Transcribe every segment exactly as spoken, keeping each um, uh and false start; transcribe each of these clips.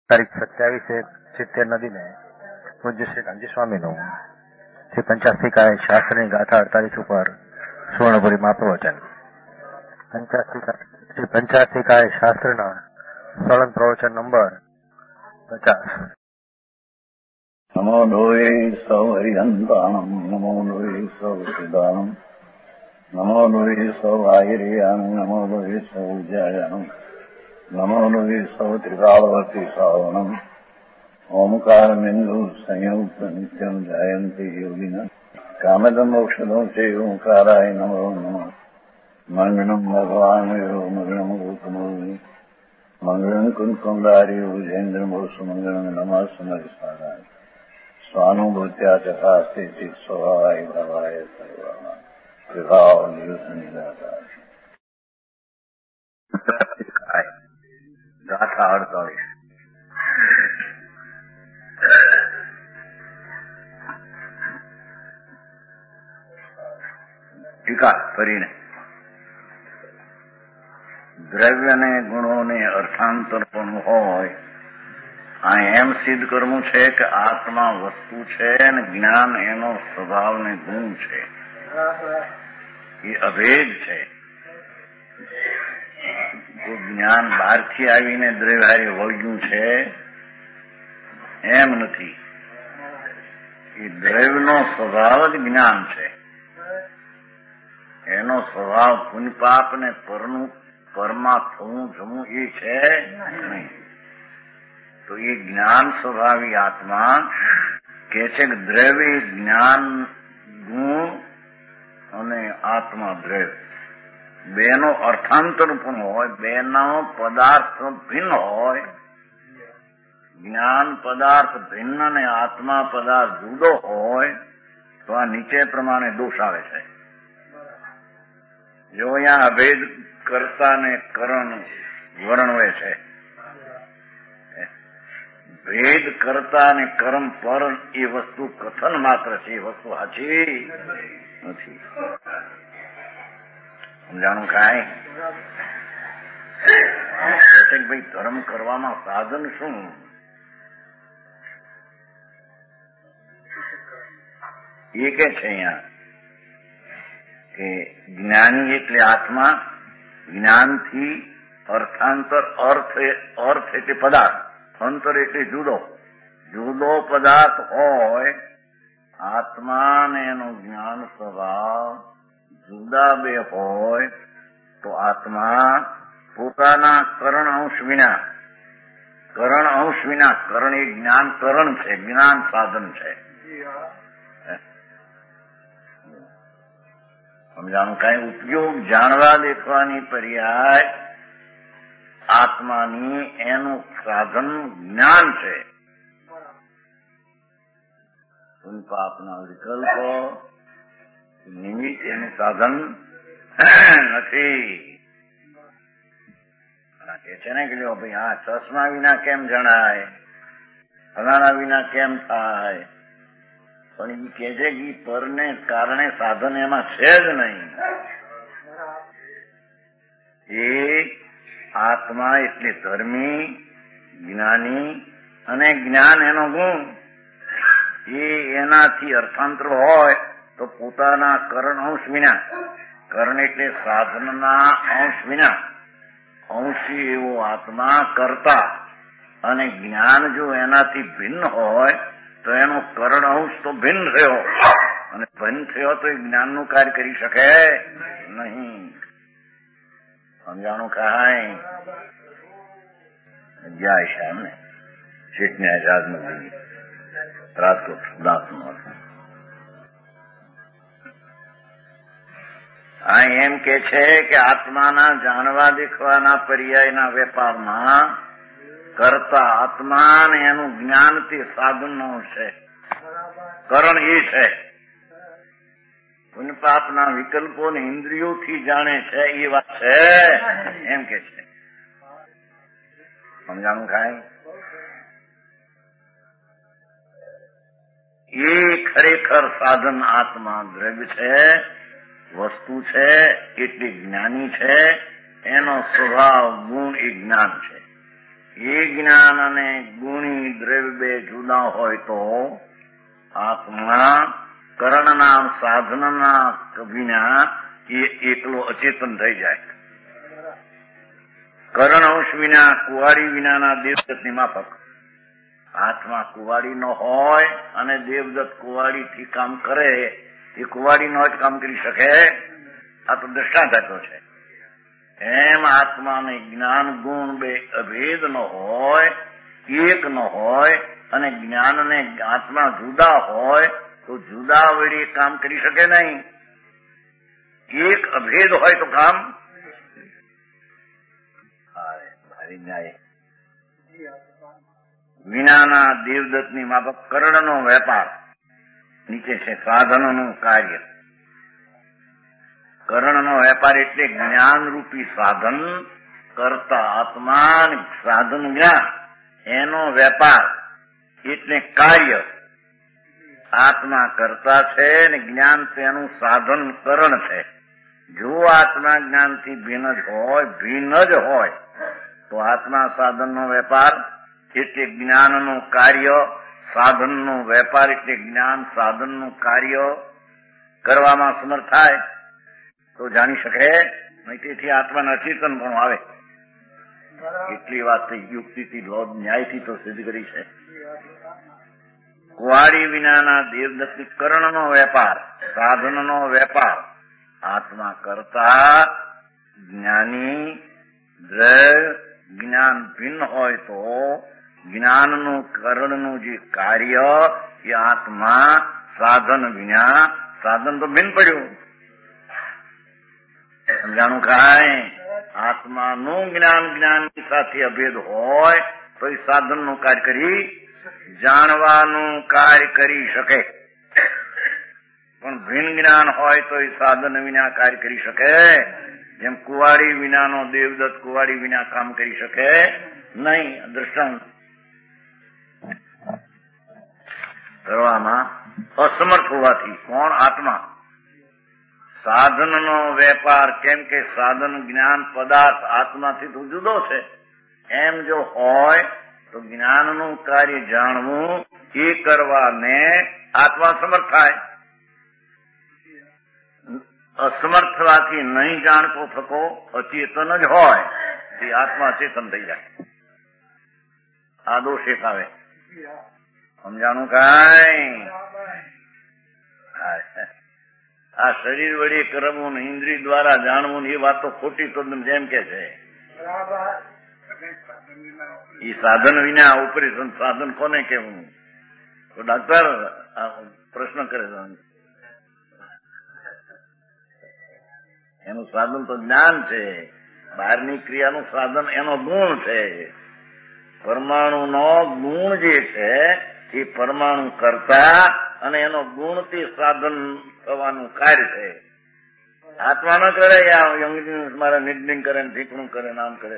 તારીખ સત્યાવીસ એક સિત્તેર નદીને પૂજ્ય શ્રી ગાંધી સ્વામીનું શ્રી પંચાસ્તિકાય શાસ્ત્રની ગાથા અડતાલીસ ઉપર સુવર્ણપુરી મહાપ્રવચન. શ્રી પંચાસ્તિકાય શાસ્ત્રના સળંગ પ્રવચન નંબર પચાસ. નમો લોહે સૌ હરિહંતાણમ, નમો લોહે સૌ સિદાનમ, નમો લોહે સૌ આયર્યાન, નમો લોહે સૌ જયાનમ, નમો લોહે સૌ ત્રિકાળવતી સાવનમ. ઓમકાર બિંદુ સંયુક્ત નિત્યમ જાયંતિ યોગિના કામદમ મોક્ષદો છે ઓંકારાય નમો નમઃ. મંગળમ ભગવાન મંગળમ ગોતમોની મંગળમ કુંકુંડારી ભુજેન્દ્ર મોક્ષ મંગળમ નમઃ સમરિસારાય સ્વાનુભૂત્યા ચકાસ્તે ચિત સ્વભાવાય ભવાય સર્વમાં વિભાવ નિયુત નિરાકાર. ગાથા અડતાલીસ. ટીકા કરીને દ્રવ્યને ગુણોને અર્થાંતર પણ હોય આ એમ સિદ્ધ કરવું છે કે આત્મા વસ્તુ છે અને જ્ઞાન એનો સ્વભાવ ને ગુણ છે. એ અભેદ છે. જો જ્ઞાન બહારથી આવીને દ્રવ્ય વળગ્યું છે એમ નથી. એ દ્રવ્યનો સ્વભાવ જ જ્ઞાન છે. એનો સ્વભાવ પુણ્યપાપ ને પરનું પરમાં થવું જમવું એ છે નહીં. તો એ જ્ઞાન સ્વભાવી આત્મા કે છે કે દ્રવ્ય જ્ઞાન ગુણ અને આત્મા દ્રવ્ય બેનો અર્થાંતર પણ હોય, બેનો પદાર્થ ભિન્ન હોય. જ્ઞાન પદાર્થ ભિન્ન અને આત્મા પદાર્થ જુદો હોય તો આ નીચે પ્રમાણે દોષ આવે છે. જો અહીંયા અભેદ કર્તા ને કરણ વર્ણવે છે. ભેદ કરતા અને કર્મ પર એ વસ્તુ કથન માત્ર છે. એ વસ્તુ સાચી નથી. સમજાણું કાંઈ? ભાઈ ધર્મ કરવામાં સાધન શું? એ કે છે અહીંયા કે જ્ઞાની એટલે આત્મા, જ્ઞાનથી અર્થાંતર અર્થ અર્થ એટલે પદાર્થ, અંતર એટલે જુદો જુદો પદાર્થ હોય. આત્મા ને એનો જ્ઞાન સ્વભાવ જુદા બે હોય તો આત્મા પોતાના કરણ અંશ વિના, કરણ અંશ વિના, કરણ એ જ્ઞાન કરણ છે, જ્ઞાન સાધન છે. સમજાણું? કઈ ઉપયોગ જાણવા દેખવાની પર્યાય આત્માની એનું સાધન જ્ઞાન છે. પાપના વિકલ્પો નિમિત્ત એનું સાધન નથી. કે છે ને કે ભાઈ હા ચશ્મા વિના કેમ જણાય, ફલાણા વિના કેમ થાય, પણ એ કે છે કે પરને કારણે સાધન એમાં છે જ નહીં. એ આત્મા એટલે ધર્મી, જ્ઞાની અને જ્ઞાન એનો ગુણ. એ એનાથી અર્થાંતર હોય તો પોતાના કરણ અંશ વિના, કરણ એટલે સાધનના અંશ વિના, અંશી એવો આત્મા કરતા, અને જ્ઞાન જો એનાથી ભિન્ન હોય તો એનો કરણ અંશ તો ભિન્ન થયો, અને ભિન્ન થયો તો એ જ્ઞાનનું કાર્ય કરી શકે નહીં. સમજાણું કાંઈ? જય શ્યામ ને શેઠને આઝાદ નથી રાજકોટ દાસનો. આ એમ કે છે કે આત્માના જાણવા દેખવાના પર્યાયના વેપારમાં કરતા આત્મા ને એનું જ્ઞાન તે સાધનનો છે, કરણ એ છે. પુણ્યપાપના વિકલ્પો ને ઇન્દ્રિયોથી જાણે છે એ વાત છે એમ કે છે. સમજાણું કાંઈ? એ ખરેખર સાધન આત્મા દ્રવ્ય છે, વસ્તુ છે, એટલી જ્ઞાની છે. એનો સ્વભાવ ગુણ એ જ્ઞાન છે. એ જ્ઞાન અને ગુણી દ્રવ્ય બે જુદા હોય તો આત્મા કરણના સાધનના વિના એ એકલો અચેતન થઈ જાય. કરણ અંશ વિના, કુવાડી વિનાના દેવદત્તની માફક. આત્મા કુવાડી નો હોય અને દેવદત્ત કુવાડીથી કામ કરે, એ કુવાડી નો જ કામ કરી શકે. આ તો દ્રષ્ટાંત આપ્યો છે. એમ આત્માને જ્ઞાન ગુણ બે અભેદ ન હોય, એક ન હોય, અને જ્ઞાન ને આત્મા જુદા હોય તો જુદા વડે કામ કરી શકે નહીં. એક અભેદ હોય તો કામ ભારી ન્યાય. વિનાના દેવદત્તની માફક કરણનો વેપાર. નીચે છે સાધનોનું કાર્ય. કરણનો વેપાર એટલે જ્ઞાનરૂપી સાધન કરતા આત્મા, સાધન જ્ઞાન એનો વેપાર એટલે કાર્ય. આત્મા કરતા છે ને જ્ઞાન તેનું સાધન કરણ છે. જો આત્મા જ્ઞાનથી ભિન્ન જ હોય, ભિન્ન જ હોય તો આત્મા સાધનનો વેપાર એટલે જ્ઞાનનું કાર્ય, સાધનનો વેપાર એટલે જ્ઞાન સાધનનું કાર્ય કરવામાં સમર્થ થાય તો જાણી શકે નહીં. તેથી આત્માને અચેતન પણ આવે. એટલી વાત યુક્તિથી, લોભ, ન્યાયથી તો સિદ્ધ કરી છે. કુવાડી વિનાના દેવદત્તી કરણનો વેપાર, સાધનનો વેપાર આત્મા કરતા જ્ઞાની દ્રવ્ય જ્ઞાન ભિન્ન હોય તો જ્ઞાનનું કરણનું જે કાર્ય એ આત્મા સાધન વિના, સાધન તો ભિન્ન પડ્યું. સમજાણું કાંઈ? આત્માનું જ્ઞાન જ્ઞાનની સાથે અભેદ હોય તો એ સાધનનું કાર્ય કરી, જાણવાનું કાર્ય કરી શકે. પણ ભિન્ન જ્ઞાન હોય તો એ સાધન વિના કાર્ય કરી શકે. જેમ કુવાડી વિનાનો દેવદત્ત કુવાડી વિના કામ કરી શકે નહીં. દ્રષ્ટાંત કરવામાં અસમર્થ હોવાથી. કોણ? આત્મા. સાધનનો વેપાર, કેમ કે સાધન જ્ઞાન પદાર્થ આત્માથી તો જુદો છે. એમ જો હોય તો જ્ઞાનનું કાર્ય જાણવું એ કરવાને આત્મા સમર્થ થાય. અસમર્થ થવાથી નહીં જાણતો થતો અચેતન જ હોય તે આત્મા ચેતન થઈ જાય. આ દોષ એક આવે. સમજાણું કાંઈ? આ શરીર વડે કરવું ને ઇન્દ્રિય દ્વારા જાણવું એ વાત તો ખોટી તો જેમ કે છે. એ સાધન વિના ઓપરેશન સાધન કોને કેવું? તો ડાક્ટર પ્રશ્ન કરે છે. એનું સાધન તો જ્ઞાન છે. બહારની ક્રિયાનું સાધન એનો ગુણ છે. પરમાણુ નો ગુણ જે છે એ પરમાણુ કરતા અને એનો ગુણ તે સાધન થવાનું કાર્ય છે. આત્મા ન કરે, મારા નિર્ણય કરે, ઠીકણું કરે, નામ કરે.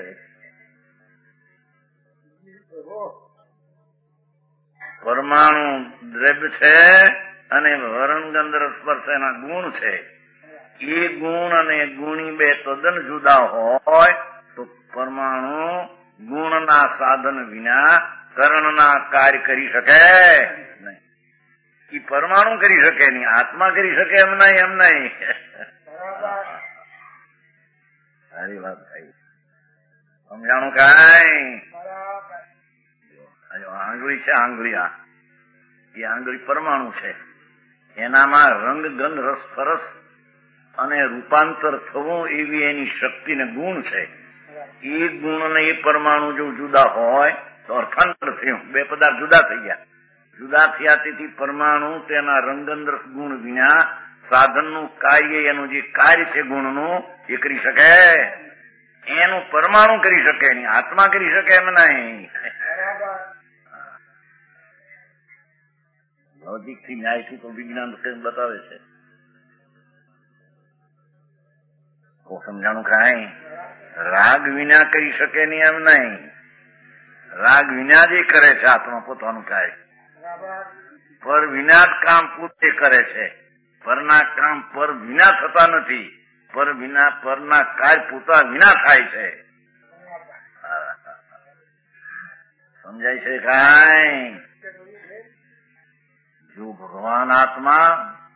પરમાણુ દ્રવ્ય છે અને વરણ ગંધ રસ સ્પર્શ એના ગુણ છે. એ ગુણ અને ગુણી બે તદ્દન જુદા હોય તો પરમાણુ ગુણના સાધન વિના કરણના કાર્ય કરી શકે નહીં. એ પરમાણુ કરી શકે નહીં, આત્મા કરી શકે એમ નહીં. એમ નહીં. સારી વાત થઈ. સમજાણું કાંઈ? આંગળી છે, આંગળી આ એ આંગળી પરમાણુ છે. એનામાં રંગ ગંધ રસ સ્પર્શ અને રૂપાંતર થવું એવી એની શક્તિ ને ગુણ છે. એ ગુણ ને એ પરમાણુ જો જુદા હોય તો અર્થાંતર થયું, બે પદાર્થ જુદા થઈ ગયા. જુદા થયા તેથી પરમાણુ તેના રંગંદ્રસ ગુણ વિના સાધનનું કાર્ય, એનું જે કાર્ય છે ગુણનું એ કરી શકે. એનું પરમાણુ કરી શકે નહીં, આત્મા કરી શકે એમ નહીં. લૌકિક થી ન્યાયથી તો વિજ્ઞાન બતાવે છે. સમજાણું કાંઈ? રાગ વિના કરી શકે નહીં એમ નહીં. રાગ વિના જ કરે છે આત્મા પોતાનું કાર્ય. પર વિના જ કામ પોતે કરે છે. પરના કામ પર વિના થતા નથી. પર વિના પરના કાર્ય પોતા વિના થાય છે. સમજાય છે કાંઈ? જો ભગવાન આત્મા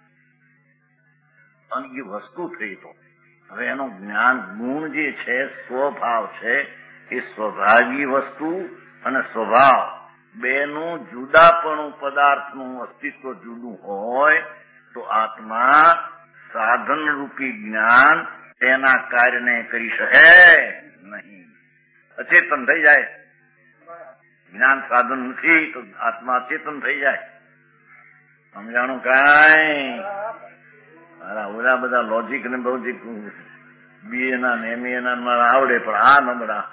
અને એ વસ્તુ થઈ તો હવે એનો જ્ઞાન ગુણ જે છે સ્વભાવ છે એ સ્વભાવી વસ્તુ અને સ્વભાવ બેનું જુદાપણું પદાર્થનું અસ્તિત્વ જુદું હોય તો આત્મા સાધન રૂપી જ્ઞાન તેના કાર્યને કરી શકે નહીં, અચેતન થઈ જાય. જ્ઞાન સાધન નથી તો આત્મા અચેતન થઈ જાય. સમજાણું કાંઈ? મારા ઓલા બધા લોજિક ને લોજિક બી એના ને એમ એના મારા આવડે પણ આ નબળા.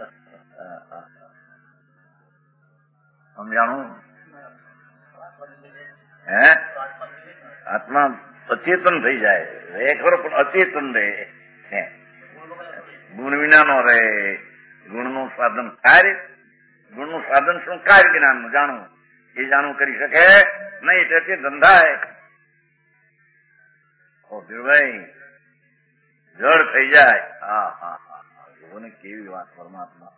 સમજાણું? હે આત્મા અચેતન થઈ જાય એ ખરો પણ અચેતન રહે. ગુણ વિના નો રહે. ગુણનું સાધન કાર્ય, ગુણનું સાધન શું? કાર્ય જ્ઞાનનું જાણવું. એ જાણવું કરી શકે નહીં તેથી ધંધાય ભાઈ જળ થઈ જાય. હા હા હા જોને કેવી વાત પરમાત્મા.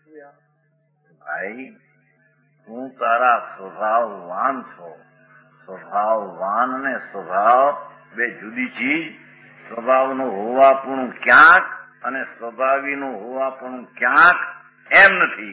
ભાઈ તું તારા સ્વભાવવાન છો. સ્વભાવવાન ને સ્વભાવ બે જુદી ચીજ. સ્વભાવનું હોવાપણું ક્યાંક અને સ્વભાવીનું હોવાપણું ક્યાંક એમ નથી.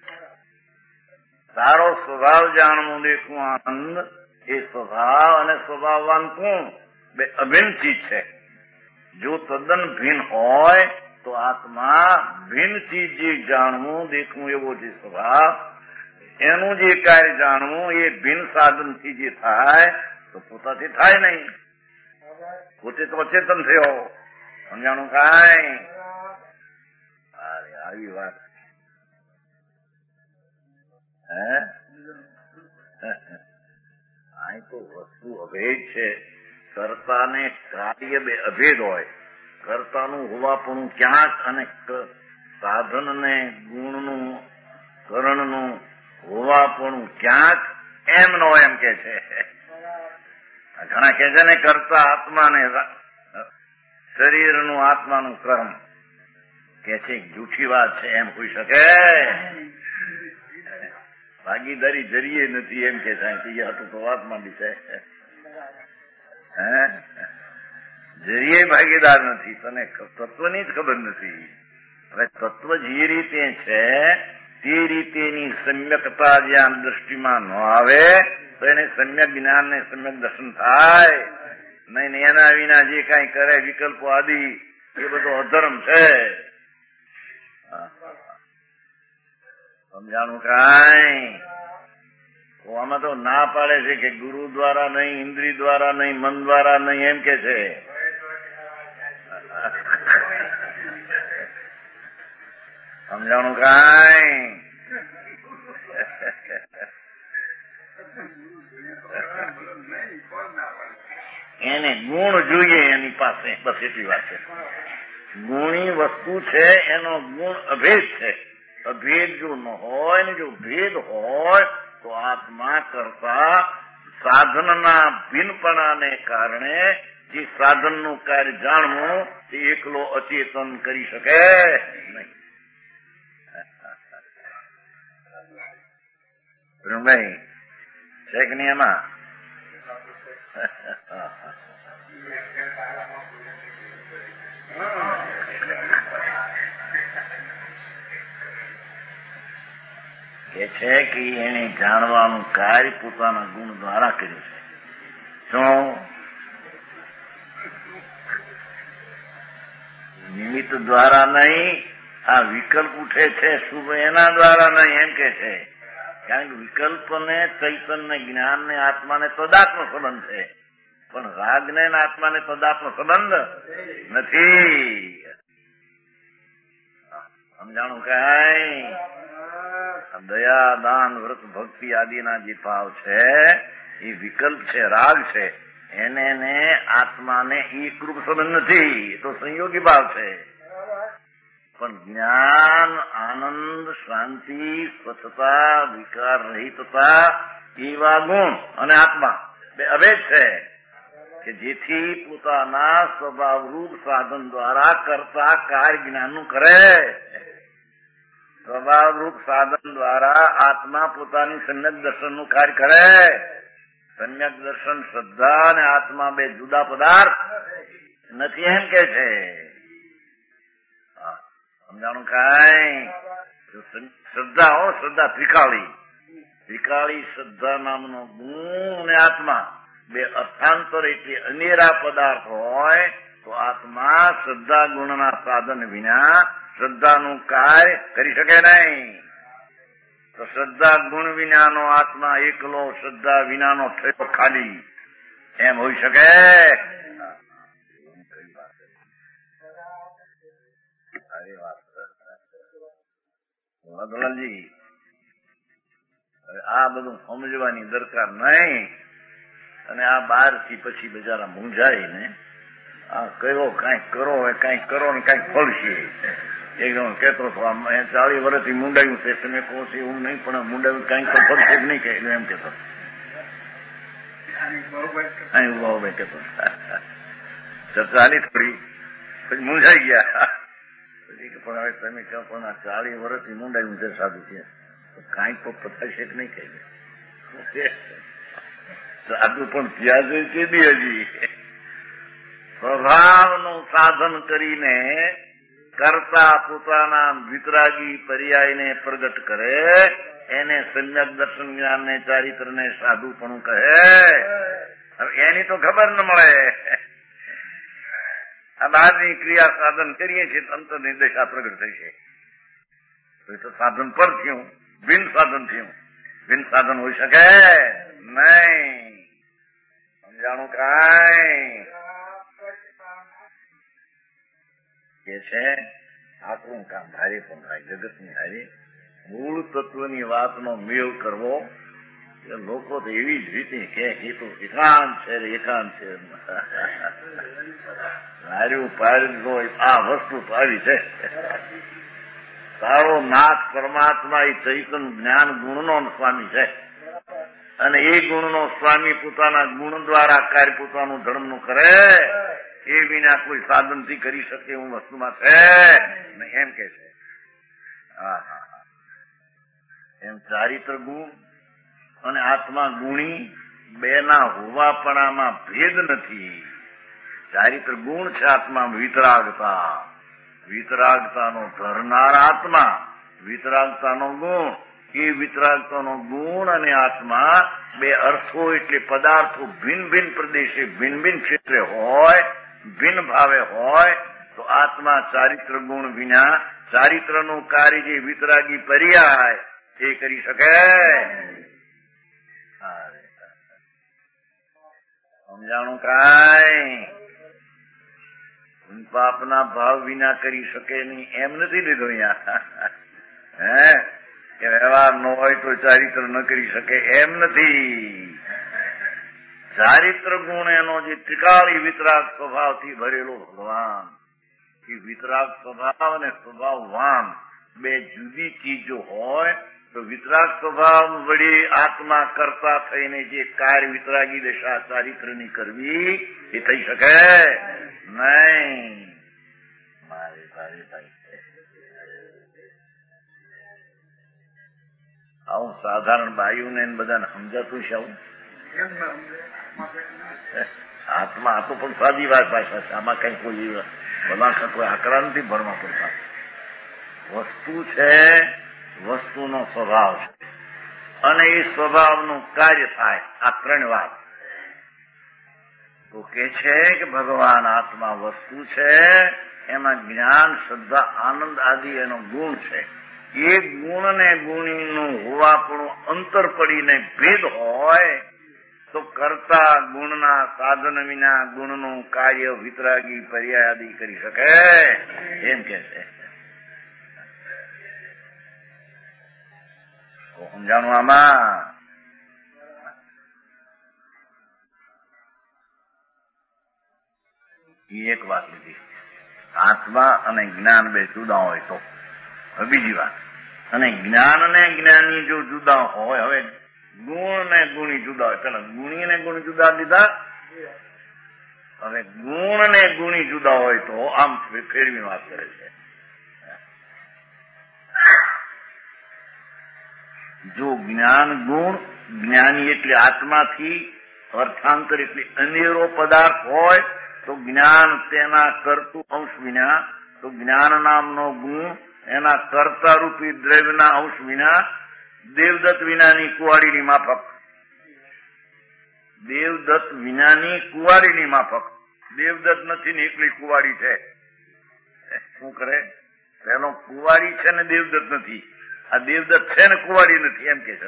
તારો સ્વભાવ જાણવું દેખવું આનંદ એ સ્વભાવ અને સ્વભાવવાન તું બે અભિન્ન ચીજ છે. જો તદ્દન ભિન્ન હોય તો આત્મા ભિન્ન ચીજ જે જાણવું દેખવું એવો જે સ્વભાવ એનું જે કાર્ય જાણવું એ ભિન્ન સાધનથી જે થાય તો પોતાથી થાય નહીં. પોતે તો અચેતન થયો. સમજાણું કાંઈ? અરે આવી વાત હે અહીં તો વસ્તુ અભેદ છે. કર્તા ને કાર્ય બે અભેદ હોય. કર્તાનું હોવાપણું ક્યાંક અને સાધન ને ગુણનું કરણનું હોવાપણું ક્યાંક એમ નો એમ કે છે. ઘણા કે છે ને કરતા આત્માને શરીરનું આત્માનું કર્મ કે છે જૂઠી વાત છે. એમ હોઈ શકે? ભાગીદારી જરીએ નથી એમ કે સાહેબ હતું તો વાત માંડી છે. હે જરીએ ભાગીદાર નથી. તને તત્વની જ ખબર નથી. હવે તત્વ જે રીતે છે તે રીતેની સમ્યકતા જ્યાં દ્રષ્ટિમાં ન આવે તો એને સમ્યક જ્ઞાન ને સમ્યક દર્શન થાય નહીં. એના વિના જે કઈ કરે વિકલ્પો આદિ એ બધો અધર્મ છે. સમજાણું કાંઈ? આમાં તો ના પાડે છે કે ગુરુ દ્વારા નહીં, ઇન્દ્રિય દ્વારા નહીં, મન દ્વારા નહીં એમ કે છે. સમજાણું કાંઈ? એને ગુણ જોઈએ એની પાસે, બસ એટલી વાત છે. ગુણી વસ્તુ છે એનો ગુણ અભેદ છે. અભેદ જો ન હોય ને જો ભેદ હોય તો આત્મા કરતા સાધનના ભિન્નપણાને કારણે જે સાધનનું કાર્ય જાણવું તે એકલો અચેતન કરી શકે નહીં. ભાઈ છે કે નહીં એમાં? કે છે કે એને જાણવાનું કાર્ય પોતાના ગુણ દ્વારા કર્યું છે. શું નિમિત્ત દ્વારા નહીં, આ વિકલ્પ ઉઠે છે શુભ એના દ્વારા નહીં એમ કે છે. કારણ કે વિકલ્પને ચૈતન્ય જ્ઞાનને આત્માને તદાત્મ સંબંધ છે પણ રાગને આત્માને તદાત્મ સંબંધ નથી. સમજાણું કાંઈ? દયા દાન વ્રત ભક્તિ આદિના જે ભાવ છે એ વિકલ્પ છે, રાગ છે. એને ને આત્માને એકરૂપ સંબંધ નથી. એ તો સંયોગી ભાવ છે. પણ જ્ઞાન, આનંદ, શાંતિ, સ્વચ્છતા, વિકાર રહિતતા એવા ગુણ અને આત્મા બે અભેદ છે કે જેથી પોતાના સ્વભાવરૂપ સાધન દ્વારા કરતા કાર્ય જ્ઞાનનું કરે. સ્વભાવરૂપ સાધન દ્વારા આત્મા પોતાની સમ્યક દર્શનનું કાર્ય કરે. સમ્યક દર્શન શ્રદ્ધા અને આત્મા બે જુદા પદાર્થ નથી એમ કે છે. સમજાણું કાંઈ? શ્રદ્ધા હો, શ્રદ્ધા ત્રિકાળી. ત્રિકાળી શ્રદ્ધા નામનો ગુણ અને આત્મા બે અર્થાંતર એટલે અનેરા પદાર્થ હોય તો આત્મા શ્રદ્ધા ગુણના સાધન વિના શ્રદ્ધાનું કાર્ય કરી શકે નહીં. તો શ્રદ્ધા ગુણ વિનાનો આત્મા એકલો, શ્રદ્ધા વિનાનો થયો ખાલી, એમ હોઈ શકે? દલાલજી, આ બધું સમજવાની દરકાર નહીં. અને આ બાર થી પછી બજારા મૂંઝાય ને આ કયો કઈક કરો કઈક કરો ને કઈક ફળશે. એકદમ કેતો ચાલીસ વર્ષથી મુંડાયું છે, તમે કહો છો એવું નહીં, પણ મુંડાયું કઈક તો ફળશે જ નહીં કે એમ કેતો કેતો ચાલી થોડી પછી મૂંઝાઈ ગયા. પણ હવે તમે કહો પણ આ ચાલીસ વર્ષથી મુંડાયું છે સાધુ છે, કાંઈ તો પતાશે કે નહીં કહે. સાધુ પણ ત્યાં જોઈ છે બી હજી સ્વભાવનું સાધન કરીને કરતા પોતાના વિતરાગી પર્યાયને પ્રગટ કરે, એને સમ્યક દર્શન જ્ઞાનને ચારિત્રને સાધુપણું કહે. હવે એની તો ખબર ન મળે. આ બહારની ક્રિયા સાધન કરીએ છીએ અંતર નિર્દેશા પ્રગટ થઈ છે. તો એ તો સાધન પર થયું, બિન સાધન થયું. બિન સાધન હોઈ શકે નહીં. સમજાણું કાંઈ? કે છે આપણું કામ ભારે પણ થાય, જગતની હારી મૂળ તત્વની વાતનો મેળ કરવો. લોકો તો એવી જ રીતે કે એ તો એકાંત છે એકાંત છે. હાર્યું પાર્યું આ વસ્તુ તો આવી છે. તારો નાથ પરમાત્મા એ ચૈતન જ્ઞાન ગુણનો સ્વામી છે, અને એ ગુણનો સ્વામી પોતાના ગુણ દ્વારા કાર્ય પોતાનું ધર્મનું કરે, એ વિના કોઈ સાધનથી કરી શકે એવું વસ્તુમાં છે એમ કે છે. હા હા એમ ચારિત્ર ગુણ અને આત્મા ગુણી બેના હોવાપણામાં ભેદ નથી. ચારિત્ર ગુણ છે આત્મા વિતરાગતા, વિતરાગતાનો ધરનાર આત્મા, વિતરાગતાનો ગુણ. એ વિતરાગતાનો ગુણ અને આત્મા બે અર્થો એટલે પદાર્થો ભિન્ન ભિન્ન પ્રદેશે ભિન્ન ભિન્ન ક્ષેત્રે હોય, ભિન્ન ભાવે હોય તો આત્મા ચારિત્ર ગુણ વિના ચારિત્રનું કાર્ય જે વિતરાગી પર્યાય એ કરી શકે. સમજાણું કાંઈ? પાપના ભાવ વિના કરી શકે નહીં એમ નથી લીધું અહીંયા. હે કે વ્યવહાર ન હોય તો ચારિત્ર ન કરી શકે એમ નથી. ચારિત્ર ગુણ એનો જે ત્રિકાળી વિતરાગ સ્વભાવથી ભરેલો ભગવાન, એ વિતરાગ સ્વભાવ અને સ્વભાવવાન બે જુદી ચીજો હોય તો વિતરાગ સ્વભાવ વડે આત્મા કરતા થઈને જે કાર્ય વિતરાગી દશા ચારિત્રની કરવી એ થઈ શકે નહીં. મારે ભારે ભાઈ આવું સાધારણ બાયુને બધાને સમજાતું છે. આવું આત્મા આ તો પણ સાદી વાત ભાષા છે. આમાં કઈ કોઈ બધા કોઈ આંકડા નથી ભરવા પડતા. વસ્તુ છે, વસ્તુનો સ્વભાવ છે, અને એ સ્વભાવનું કાર્ય થાય. આ ત્રણ વાત તો કે છે કે ભગવાન આત્મા વસ્તુ છે, એમાં જ્ઞાન શ્રદ્ધા આનંદ આદિ એનો ગુણ છે. એ ગુણ ને ગુણીનું હોવાપણું અંતર પડીને ભેદ હોય તો કરતા ગુણના સાધન વિના ગુણનું કાર્ય વિતરાગી પર્યાય આદિ કરી શકે એમ કે છે. સમજાણું આમાં? એ એક વાત લીધી. આત્મા અને જ્ઞાન બે જુદા હોય તો. બીજી વાત, અને જ્ઞાન ને જ્ઞાની જો જુદા હોય, હવે ગુણ ને ગુણી જુદા હોય. પેલા ગુણી ને ગુણ જુદા લીધા, હવે ગુણ ને ગુણી જુદા હોય તો આમ ફેરવી વાત કરે છે. જો જ્ઞાન ગુણ, જ્ઞાની એટલે આત્માથી, અર્થાંતર એટલે અનેરો પદાર્થ હોય તો જ્ઞાન તેના કરતું અંશ વિના, તો જ્ઞાન નામનો ગુણ એના કર્તારૂપી દ્રવ્યના અંશ વિના દેવદત્ત વિનાની કુવાડીની માફક, દેવદત્ત વિનાની કુવાડીની માફક. દેવદત્ત નથી ને એકલી કુવાડી છે. શું કરે? પેલો કુવાડી છે ને દેવદત્ત નથી. આ દેવદત્ત છે ને કુવાડી નથી એમ કે છે.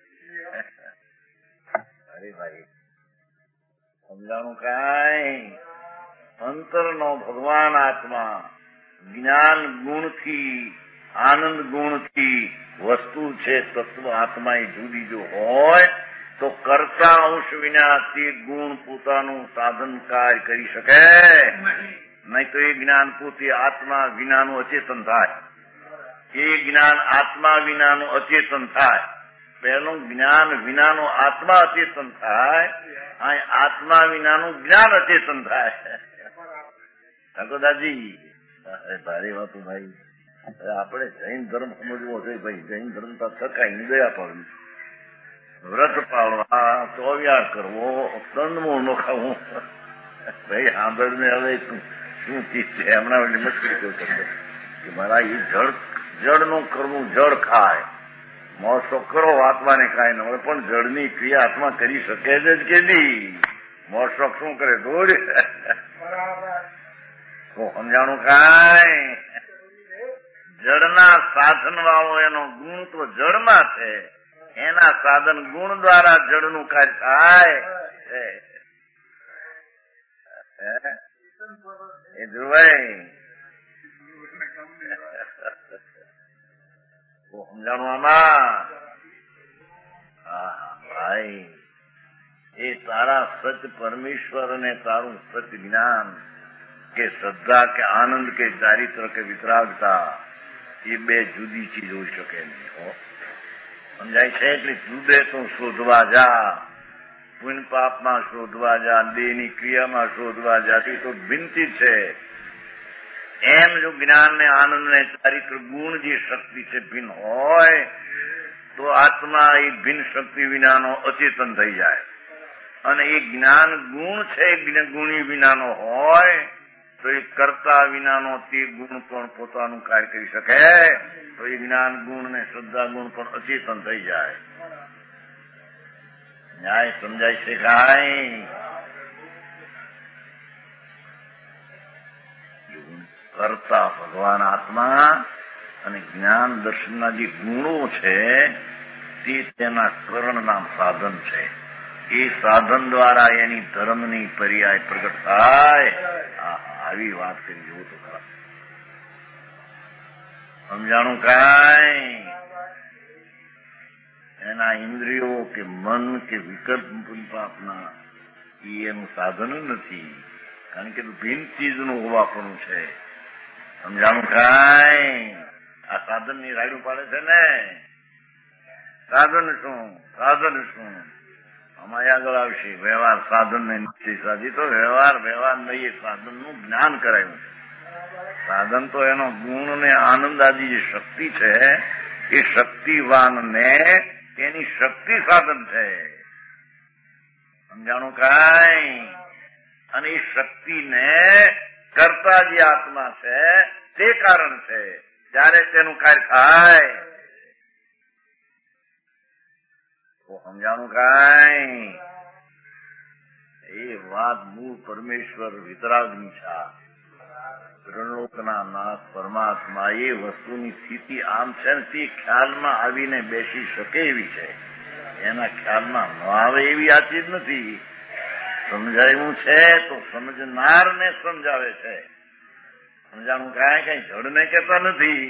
અરે ભાઈ સમજાણું કાંઈ? અંતરનો ભગવાન આત્મા જ્ઞાન ગુણથી, આનંદ ગુણથી વસ્તુ છે. તત્વ આત્મા એ જુદી જો હોય તો કરતા અંશ વિના તે ગુણ પોતાનું સાધન કાર્ય કરી શકે નહીં. તો એ જ્ઞાન પોતે આત્મા વિનાનું અચેતન થાય. એ જ્ઞાન આત્મા વિનાનું અચેતન થાય. પહેલું જ્ઞાન વિનાનું આત્મા અચેતન થાય, આ આત્મા વિનાનું જ્ઞાન અચેતન થાય. દાદાજી ભારે વાતો ભાઈ. આપણે જૈન ધર્મ સમજવો જોઈએ ભાઈ. જૈન ધર્મ તો થકાય દયા પાડવી, વ્રત પાળવા, ચોવ્યાર કરવો, કંદમૂળ નો ખાવું. ભાઈ સાંભળ ને હવે શું ચીજ છે? હમણાં મસ્કરી કહ્યું તમને કે મારા એ જળ જળનું કરવું, જળ ખાય. મોસો કરો આત્માને કાંઈ ન હોય, પણ જળની ક્રિયા આત્મા કરી શકે જ કે નહીં. મોશોક શું કરે? દોડ તો સમજાણું કાંઈ? જળના સાધન વાળો એનો ગુણ તો જળમાં છે. એના સાધન ગુણ દ્વારા જળનું કાર્ય થાય. એ જોવાય સમજાણું આમાં? હા ભાઈ, એ તારા સચ પરમેશ્વર અને તારું સચ જ્ઞાન કે શ્રદ્ધા કે આનંદ કે ચારિત્ર કે વિતરાગતા એ બે જુદી ચીજ હોઈ શકે નહીં. સમજાય છે? એટલે જુદે તો શોધવા જા, પુણ્ય પાપમાં શોધવા જા, દેહની ક્રિયામાં શોધવા જાતી તો ભિન્નતી છે. એમ જો જ્ઞાન ને આનંદ ને ચારિત્ર ગુણ જે શક્તિ છે ભિન્ન હોય તો આત્મા એ ભિન્ન શક્તિ વિનાનો અચેતન થઈ જાય. અને એ જ્ઞાન ગુણ છે ગુણી વિનાનો હોય તો એ કરતા વિનાનો તે ગુણ પણ પોતાનું કાર્ય કરી શકે. તો એ જ્ઞાન ગુણ ને શ્રદ્ધા ગુણ પણ અચેતન થઈ જાય. ન્યાય સમજાય છે કાંઈ? કરતા ભગવાન આત્મા અને જ્ઞાન દર્શનના જે ગુણો છે તે તેના કરણના સાધન છે. એ સાધન દ્વારા એની ધર્મની પર્યાય પ્રગટ થાય. આવી વાત કરી જવું તો ખરા. સમજાણું કાંઈ? એના ઇન્દ્રિયો કે મન કે વિકલ્પ પાપના એ એનું સાધન નથી. કારણ કે ભિન્ન ચીજનું હોવાપણું છે. સમજાણું કાંઈ? આ સાધન ની રાયડું પાડે છે ને. સાધન શું? સાધન શું? અમારે આગળ આવશે વ્યવહાર સાધન ને નિશ્ચય સાધી. તો વ્યવહાર વ્યવહાર નહીં, એ સાધન નું જ્ઞાન કરાયું છે. સાધન તો એનો ગુણ ને આનંદ આદિ જે શક્તિ છે એ શક્તિવાન ને એની શક્તિ સાધન છે. સમજાણું કાંઈ? અને એ શક્તિને કરતા જે આત્મા છે તે કારણ છે. ત્યારે તેનું કાર્ય થાય. તો સમજાણું કાંઈ? એ વાત મૂળ પરમેશ્વર વિતરાગની છે. ત્રિલોકના નાથ પરમાત્મા એ વસ્તુની સ્થિતિ આમ છે ને તે ખ્યાલમાં આવીને બેસી શકે એવી છે. એના ખ્યાલમાં ન આવે એવી આ ચીજ નથી. સમજાયું છે તો સમજનારને સમજાવે છે. સમજાણું કાંઈ? કઈ જડને કહેતા નથી.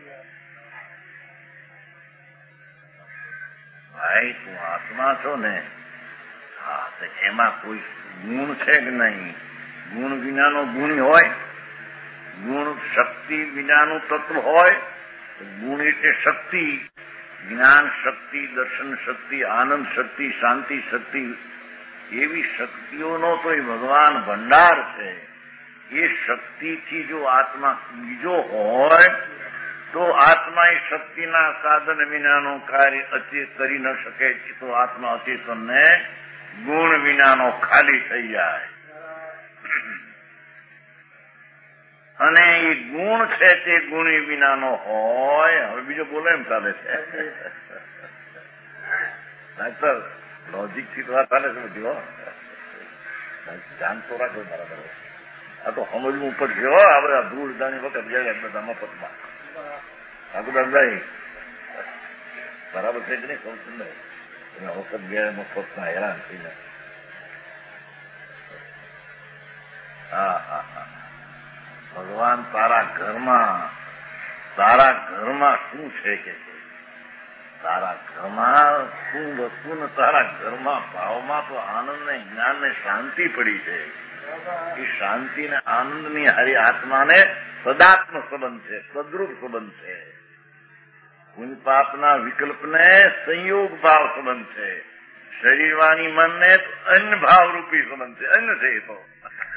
ભાઈ તું આત્મા છો ને, હા તો એમાં કોઈ ગુણ છે કે નહીં? ગુણ વિનાનો ગુણ હોય, ગુણ શક્તિ વિનાનું તત્વ હોય. ગુણ એટલે શક્તિ, જ્ઞાન શક્તિ, દર્શન શક્તિ, આનંદ શક્તિ, શાંતિ શક્તિ, એવી શક્તિઓનો તો એ ભગવાન ભંડાર છે. એ શક્તિથી જો આત્મા બીજો હોય તો આત્મા એ શક્તિના સાધન વિનાનું કાર્ય અચેત કરી ન શકે. તો આત્મા અચેતનને ગુણ વિનાનો ખાલી થઈ જાય. અને એ ગુણ છે તે ગુણી વિનાનો હોય. હવે બીજો બોલો એમ ચાલે છે ડાક્ટર, લોજિક થી વાત ચાલે છે બધી. ધ્યાન તો રાખો બરાબર. આ તો સમજવું પડશે હો. આ બધા ધૂળ દાણી વખત ગયા બધા મફતમાં. ઠાકુરદાસભાઈ બરાબર છે કે નહીં કહું છું ને? તમે વખત ગયા મફતમાં હેરાન થઈને. હા હા હા ભગવાન તારા ઘરમાં તારા ઘરમાં શું છે કે તારા ઘરમાં શું વસ્તુ ને તારા ઘરમાં ભાવમાં તો આનંદ ને જ્ઞાન ને શાંતિ પડી છે. એ શાંતિ ને આનંદ ની હારી આત્માને સદાત્મ સંબંધ છે, સદરૂપ સંબંધ છે. પુણ્ય પાપના વિકલ્પને સંયોગ ભાવ સંબંધ છે. શરીર વાણી મનને અન્ન ભાવ રૂપી સંબંધ છે. અન્ન છે એ તો.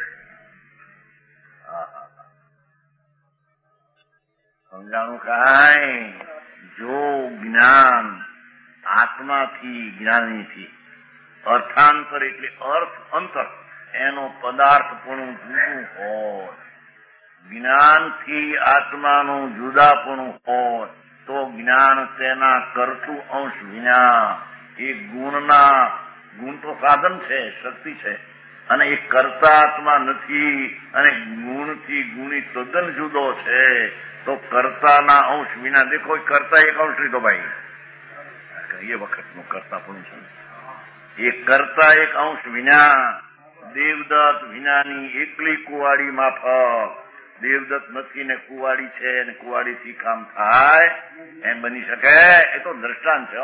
સમજાણું કાંઈ? જો જ્ઞાન આત્માથી જ્ઞાનીથી અર્થાંતર એટલે અર્થ અંતર એનો પદાર્થપણું જુદું હોય, જ્ઞાનથી આત્માનું જુદાપણું હોય તો જ્ઞાન તેના કરતું અંશ વિના એ ગુણના ગુણ તો સાધન છે, શક્તિ છે, અને એ કરતા આત્મા નથી અને ગુણથી ગુણી તદ્દન જુદો છે. તો કર્તાના અંશ વિના દેખો કરતા એક અંશ લીધો ભાઈ, એ વખતનું કરતા પણ છે. એ કરતા એક અંશ વિના દેવદત્ત વિનાની એકલી કુવાડી માફક, દેવદત્ત નથી ને કુવાડી છે ને કુવાડીથી કામ થાય એમ બની શકે? એ તો દ્રષ્ટાંત છે.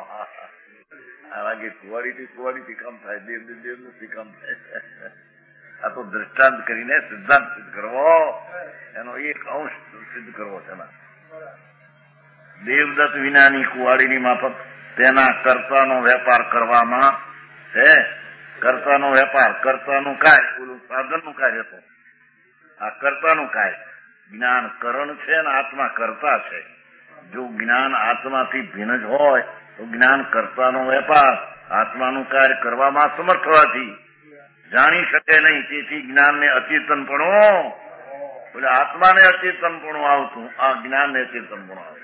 આ વાગે કુવાડીથી કુવાડીથી કામ થાય, દેવદત્ત દેવદત્તથી કામ થાય. આ તો દ્રષ્ટાંત કરીને સિદ્ધાંત સિદ્ધ કરવો, એનો એક અંશ સિદ્ધ કરવો છે. દેવદત્ત વિનાની કુવાડીની માફક તેના કર્તાનો વેપાર કરવામાં છે. કર્તાનો વેપાર, કર્તાનું કાર્ય, ઓલું સાધનનું કાર્ય હતું. આ કર્તાનું કાર્ય જ્ઞાન કરણ છે અને આત્મા કરતા છે. જો જ્ઞાન આત્માથી ભિન્ન જ હોય તો જ્ઞાન કર્તાનો વેપાર આત્માનું કાર્ય કરવામાં સમર્થ હોવાથી જાણી શકે નહીં. તેથી જ્ઞાનને અચેતનપણું, એટલે આત્માને અચેતનપણું આવતું, આ જ્ઞાનને અચેતનપણું આવતું.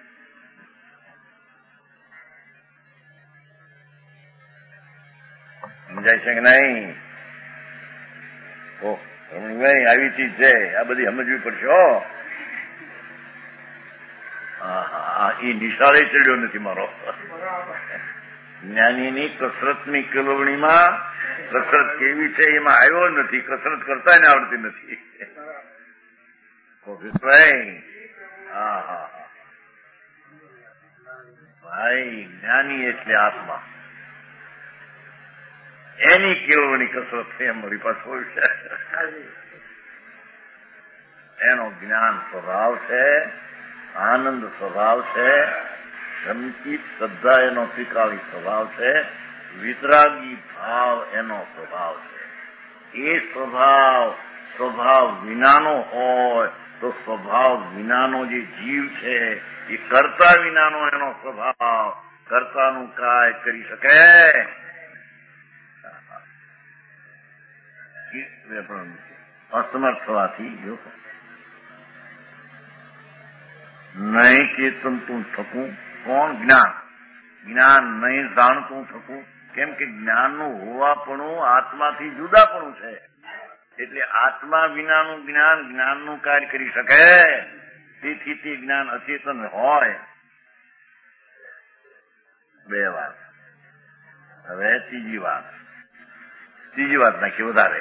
સમજાય છે કે નહીં? ઓ રમણીભાઈ, આવી ચીજ છે, આ બધી સમજવી પડશે. હો હા, એ નિશાળે ચડ્યો નથી મારો. જ્ઞાનીની કસરતની કેળવણીમાં કસરત કેવી છે એમાં આવ્યો નથી. કસરત કરતા ને આવડતી નથી. ભાઈ હા હા ભાઈ, જ્ઞાની એટલે આત્મા, એની કેળવણી કસરત છે અમારી પાસે હોય છે. એનો જ્ઞાન સ્વભાવ છે, આનંદ સ્વભાવ છે, સંકિત શ્રદ્ધા એનો સ્વીકારી સ્વભાવ છે, વિતરાગી ભાવ એનો સ્વભાવ છે. એ સ્વભાવ સ્વભાવ વિનાનો હોય તો સ્વભાવ વિનાનો જે જીવ છે એ કરતા વિનાનો એનો સ્વભાવ કરતાનું કાય કરી શકે? અસમર્થ થવાથી જો નહીં ચેતન તું થકું. કોણ? જ્ઞાન. જ્ઞાન નહીં જાણતું થકું. કેમ કે જ્ઞાનનું હોવાપણું આત્માથી જુદાપણું છે. એટલે આત્મા વિનાનું જ્ઞાન જ્ઞાનનું કાર્ય કરી શકે. તેથી તે જ્ઞાન અચેતન હોય. બે વાત. હવે ત્રીજી વાત. ત્રીજી વાત નાખી વધારે.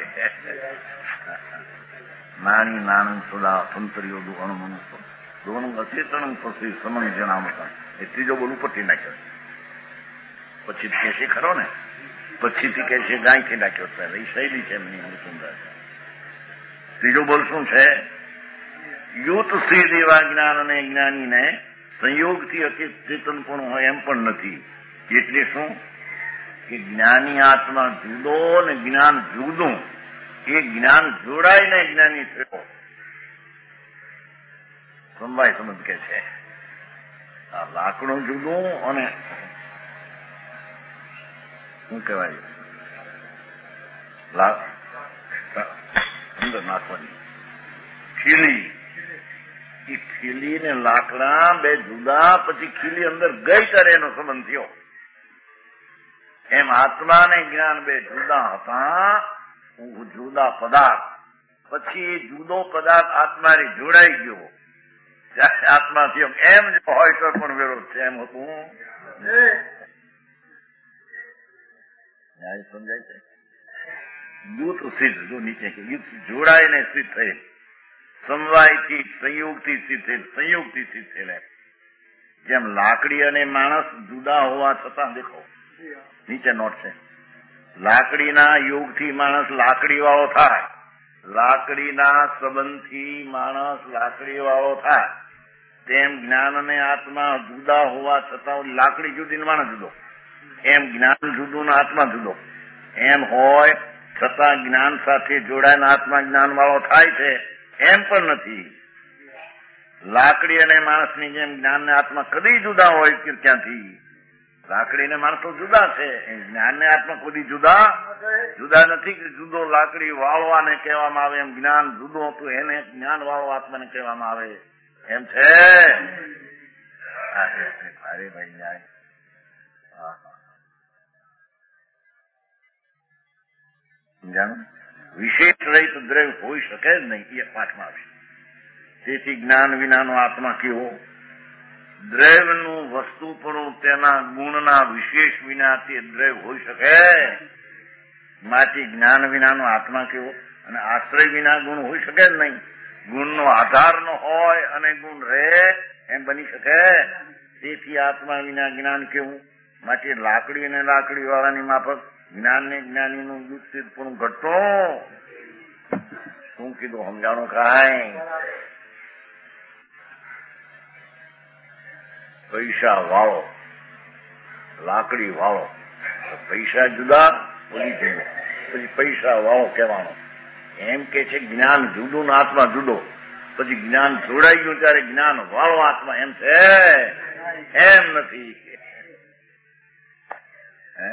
નાની નાનું સદા સંતરીઓ દુકાનો મનુષ્ય દોનું અચેતન પછી સમન જણાવતા એ ત્રીજો બોલ ઉપરથી નાખ્યો. પછી કહેશે ખરો ને, પછીથી કહેશે ગાયથી નાખ્યો. એ શૈલી છે એમની સુંદર. ત્રીજો બોલ શું છે? યુત શ્રી દેવા જ્ઞાન અને જ્ઞાનીને સંયોગથી અચેતન પણ હોય એમ પણ નથી. એટલે શું કે જ્ઞાની આત્મા જુદો ને જ્ઞાન જુદું. એ જ્ઞાન જોડાઈને જ્ઞાની થયો. સમવાય સંબંધ કે છે. આ લાકડું જુદું અને શું કહેવાય અંદર નાખવાની ખીલી, એ ખીલી ને લાકડા બે જુદા, પછી ખીલી અંદર ગઈ ત્યારે એનો સંબંધ થયો. એમ આત્મા ને જ્ઞાન બે જુદા હતા, જુદા પદાર્થ. પછી જુદો પદાર્થ આત્માને જોડાઈ ગયો ત્યારે આત્મા થયો. એમ જો હોય તો પણ વિરોધ છે. એમ હતું સમજાય છે. યુથ સિદ્ધ જો નીચે કે યુથ જોડાઈને સિદ્ધ થયેલ, સમવાયથી સંયોગથી સિદ્ધ થયેલ, સંયોગથી સિદ્ધ થયેલ. જેમ લાકડી અને માણસ જુદા હોવા છતાં દેખો નીચે નોટ છે, લાકડીના યોગથી માણસ લાકડી વાળો થાય, લાકડીના સંબંધથી માણસ લાકડી વાળો થાય. તેમ જ્ઞાન અને આત્મા જુદા હોવા છતાં લાકડી જુદી ને માણસ જુદો. એમ જ્ઞાન જુદું ને આત્મા જુદો. એમ હોય છતાં જ્ઞાન સાથે જોડાઈને આત્મા જ્ઞાન વાળો થાય છે એમ પણ નથી. લાકડી અને માણસની જેમ જ્ઞાન ને આત્મા કદી જુદા હોય કે ક્યાંથી? લાકડી ને માણસો જુદા છે, જ્ઞાન ને આત્મા કદી જુદા જુદા નથી. કે જુદો લાકડી વાળવાને કહેવામાં આવે એમ જ્ઞાન જુદો હતું એને જ્ઞાન વાળો આત્માને કહેવામાં આવે એમ છે. અરે ભાઈ જાય સમજાણું. વિશેષ રહિત દ્રવ્ય હોઈ શકે જ નહીં એ પાઠમાં આવશે. તેથી જ્ઞાન વિનાનો આત્મા કેવો? દ્રવ્યનું વસ્તુપણું તેના ગુણના વિશેષ વિના તે દ્રવ્ય હોઈ શકે. માટે જ્ઞાન વિનાનો આત્મા કેવો? અને આશ્રય વિના ગુણ હોઈ શકે જ નહીં. ગુણનો આધાર ન હોય અને ગુણ રહે એમ બની શકે. તેથી આત્મા વિના જ્ઞાન કેવું? માટે લાકડી અને લાકડી વાળાની માફક જ્ઞાન ને જ્ઞાનીનું યુક્તિપણું ઘટતો. શું કીધું સમજાણું? કાંઈ પૈસા વાળો, લાકડી વાળો, પૈસા જુદા બોલી જુદો, પછી પૈસા વાળો કહેવાનો. એમ કે છે જ્ઞાન જુદું ને આત્મા જુદો. પછી જ્ઞાન જોડાઈ ગયું ત્યારે જ્ઞાન વાળો આત્મા એમ છે? એમ નથી. હે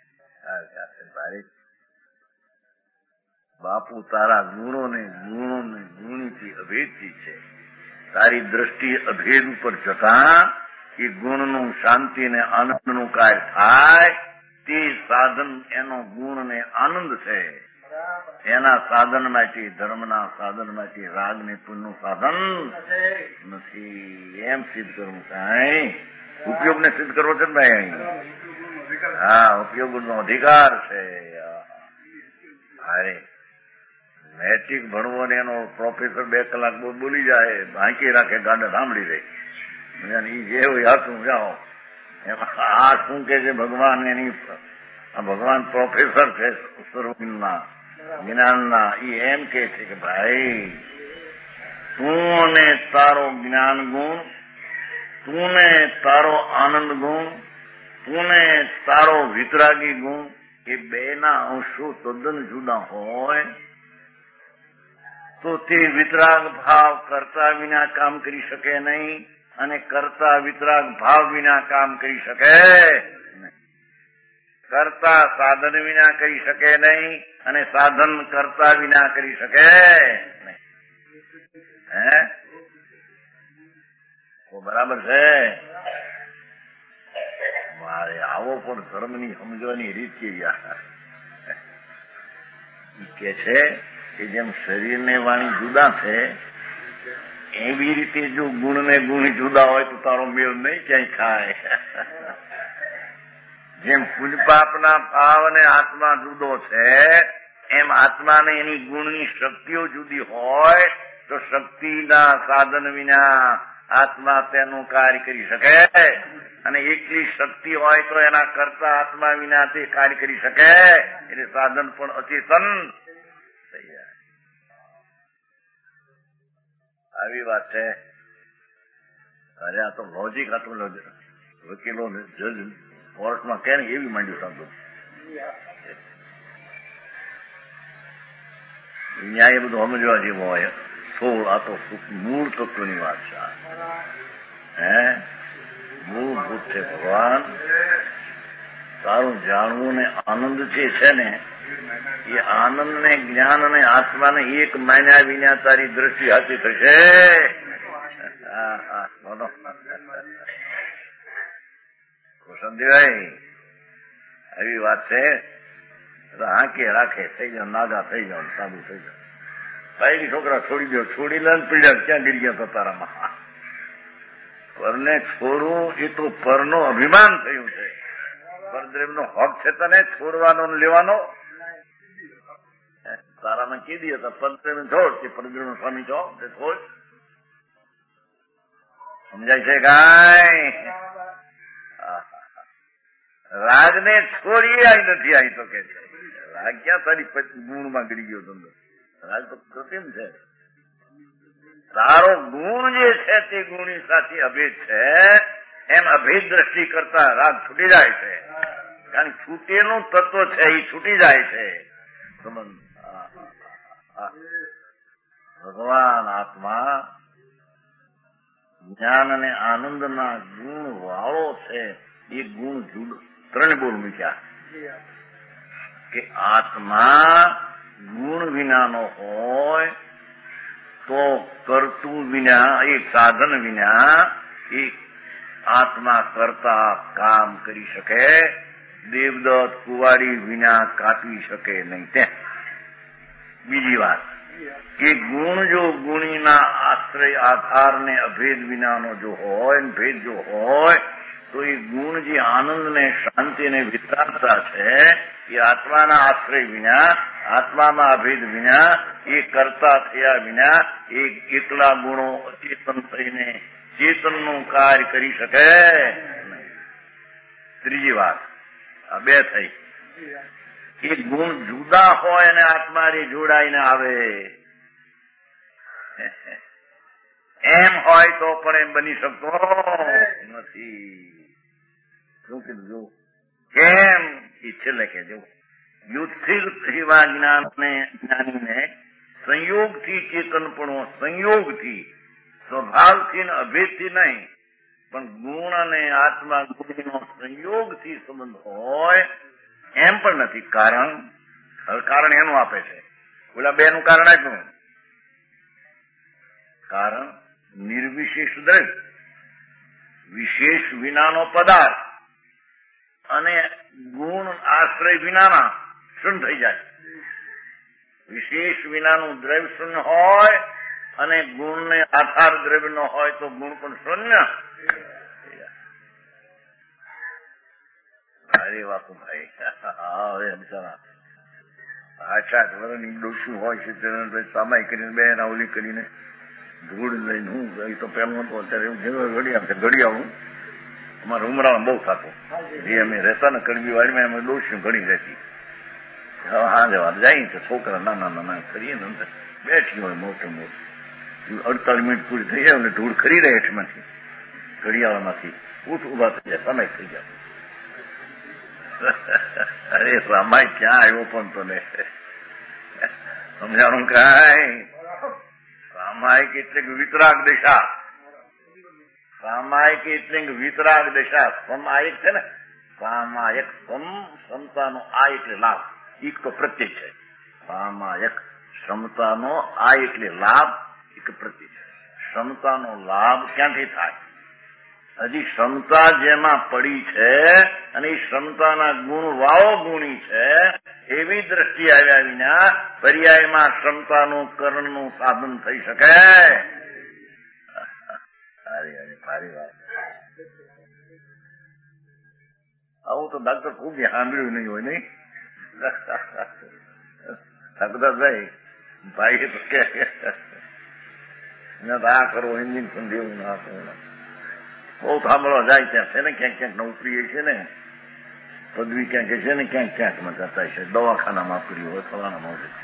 બાપુ તારા ગુણો ને ગુણો ને ગુણીથી અભેદથી છે. તારી દ્રષ્ટિ અભેદ ઉપર જતા એ ગુણનું શાંતિ ને આનંદનું કાર્ય થાય તે સાધન એનો ગુણ ને આનંદ છે. એના સાધન માટે ધર્મના સાધન માટે રાગ ને પુણ્યનું સાધન નથી. એમ સિદ્ધ કરવું કાંઈ ઉપયોગ ને સિદ્ધ કરવો છે ને ભાઈ? હા, ઉપયોગ નો અધિકાર છે. અરે મેટ્રિક ભણવો ને એનો પ્રોફેસર બે કલાક બહુ બોલી જાય, બાંકી રાખે, ગાડા સાંભળી રહે. જે હોય હાથું જાઓ એમાં આ શું કે છે ભગવાન એની ભગવાન પ્રોફેસર છે સર્વના જ્ઞાનના. એ એમ કે છે કે ભાઈ તું અને તારો જ્ઞાન ગુણ, તું ને તારો આનંદ ગુણ, તું ને તારો વિતરાગી ગુણ એ બે ના અંશો તદ્દન જુદા હોય તો તે વિતરાગ ભાવ કરતા વિના કામ કરી શકે નહીં અને કરતા વિતરાગ ભાવ વિના કામ કરી શકે. કરતા સાધન વિના કરી શકે નહીં અને સાધન કરતા વિના કરી શકે. હે તો બરાબર છે. મારે આવો પણ ધર્મની સમજવાની રીત કેવી કે છે કે જેમ શરીર ને વાણી જુદા છે એવી રીતે જો ગુણ ને ગુણ જુદા હોય તો તારો મેળ નહીં ક્યાંય થાય. જેમ પુણ્યપાપના ભાવ અને આત્મા જુદો છે એમ આત્માને એની ગુણની શક્તિઓ જુદી હોય તો શક્તિના સાધન વિના આત્મા તેનું કાર્ય કરી શકે. અને એકલી શક્તિ હોય તો એના કરતા આત્મા વિના તે કાર્ય કરી શકે. એટલે સાધન પણ અચેતન થઈ જાય. આવી વાત છે. અરે આ તો લોજિક હતું. વકીલો જજ કોર્ટમાં કે એવી માંડ્યું સાંભળું. ન્યાય બધું સમજવા જેવો હોય. સોળ આ તો મૂળ તત્વની વાત છે. હે મૂળભૂત છે ભગવાન. તારું જાણવું ને આનંદ જે છે ને એ આનંદ ને જ્ઞાન અને આત્માને એક માન્યા વિના તારી દ્રષ્ટિ હાથી થશે. હા હા બોલો કુસુમજીભાઈ, એવી વાત છે. હાંકે રાખે થઈ જાવ, નાગા થઈ જાવ, સાબુ થઈ જાવ. ભાઈ છોકરા છોડી દો, છોડી લે પીડ્યા ક્યાં ગીરી ગયા તો તારામાં. પરને છોડવું એ તો પરનો અભિમાન થયું છે. પરદ્રેવનો હક છે તને છોડવાનો લેવાનો. તારામાં કીધી હતા પરદ્રેવ છોડ કે પરદ્રેવ સ્વામી છો તે છોડ. સમજાય છે કાંઈ? રાજને છોડી આવી નથી આવી તો કે છે. રાગ ક્યાં તારી ગુણમાં ગળી ગયો તમને? રાગ તો કૃત્રિમ છે. તારો ગુણ જે છે તે ગુણની સાથે અભેદ છે. એમ અભેદ દ્રષ્ટિ કરતા રાગ છૂટી જાય છે. કારણ કે છૂટેલું તત્વ છે એ છૂટી જાય છે. ભગવાન આત્મા જ્ઞાન અને આનંદના ગુણ વાળો છે. એ ગુણ જુદો ત્રણ બોલ મૂક્યા કે આત્મા ગુણ વિનાનો હોય તો કરતું વિના એક સાધન વિના એ આત્મા કરતા કામ કરી શકે. દેવદત્ત કુવાડી વિના કાપી શકે નહીં. તે બીજી વાત કે ગુણ જો ગુણીના આશ્રય આધાર ને અભેદ વિનાનો જો હોય ભેદ જો હોય તો એ ગુણ જે આનંદ ને શાંતિ ને વિતરાગતા છે એ આત્માના આશ્રય વિના, આત્મામાં અભેદ વિના, એ કરતા થયા વિના એ એકલા ગુણો અચેતન થઈને ચેતનનું કાર્ય કરી શકે નહીં. ત્રીજી વાત આ બે થઈ. એ ગુણ જુદા હોય અને આત્માને જોડાઈને આવે એમ હોય તો પણ એમ બની શકતો નથી. શું કીધું? કેમ? એ છેલ્લે કહેજો. યુથિલ એવા જ્ઞાનને જ્ઞાનીને સંયોગથી ચેતનપણો, સંયોગથી, સ્વભાવથી અભેદથી નહીં પણ ગુણ અને આત્મા ગુણનો સંયોગથી સંબંધ હોય એમ પણ નથી. કારણ કારણ એનું આપે છે. ઓલા બે નું કારણ આપ્યું. કારણ નિર્વિશેષ દ્રવ્ય, વિશેષ વિનાનો પદાર્થ અને ગુણ આશ્રય વિનાના શૂન્ય થઈ જાય. વિશેષ વિનાનું દ્રવ્ય શૂન્ય હોય અને ગુણને આધાર દ્રવ્ય નો હોય તો ગુણ પણ શૂન્ય. અરે વાપુ ભાઈ, હવે બિચારા આછા વર્ષની ડોસું હોય છે તેને સામાય કરીને બે રાવલી કરીને ધૂળ લઈને હું એ તો પેલું હતું. અત્યારે એવું ઘડી આવશે ઘડી આવું. અમારે ઉમરામાં બહુ થતું. જે અમે રહેતા ને કડવી વાડીમાં અમે ડોસું ઘણી રહેતી. હવે હા જવા જાય તો છોકરા નાના નાના કરીએ ને બેઠી હોય મોટું મોટું અડતાલીસ મિનિટ પૂરી થઈ જાય એટલે ધૂળ ખરી રહે હેઠમાંથી ઘડિયાળમાંથી ઉઠ ઉભા થઈ જાય સમય થઈ જાય. અરે રામાય ક્યાં આવ્યો પણ તને સમજાણું કાંઈ? સામાયિક એટલે વિતરાગ દશા. સામાયિક એટલે વિતરાગ દશા. સમાયિક છે ને સામાયિક સમ ક્ષમતાનો આ એટલે લાભ. એક તો પ્રત્યય છે. સામાયિક ક્ષમતાનો આ એટલે લાભ એક પ્રત્યય છે. ક્ષમતાનો લાભ ક્યાંથી થાય? હજી ક્ષમતા જેમાં પડી છે અને એ ક્ષમતાના ગુણ વાળો ગુણી છે એવી દ્રષ્ટિ આવ્યા વિના પર્યાયમાં ક્ષમતાનું કરણનું સાધન થઈ શકે? સારી અરે સારી વાત. આવું તો ડાક્ટર ખૂબ સાંભળ્યું નહીં હોય નહીં. ઠાકુરદાસભાઈ ભાઈ તો કે આ કરો એન્જિન પણ દેવું ના કરવું બહુ સાંભળવા જાય ત્યાં છે ને ક્યાંક ક્યાંક નોકરી છે ને પદવી ક્યાંક છે ને ક્યાંક ક્યાંક માં જતા છે. દવાખાનામાં કર્યું હોય ફલાણામાં હોય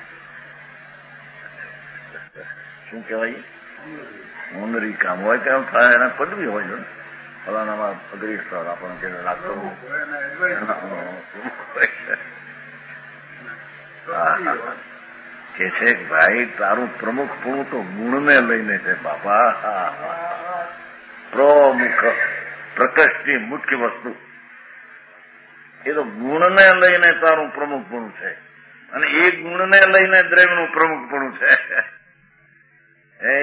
શું કહેવાય હોનરી કામ હોય ત્યાં થાય એના પદવી હોય છે. ફલાણામાં અગ્રેસર આપણને કે લાગતો કે છે ભાઈ તારું પ્રમુખપણું તો ગુણને લઈને છે બાપા. પ્રમુખ પ્રકૃષ્ટિ મુખ્ય વસ્તુ એ તો ગુણને લઈને તારું પ્રમુખપણું છે અને એ ગુણને લઈને દ્રવ્યનું પ્રમુખપણું છે. હે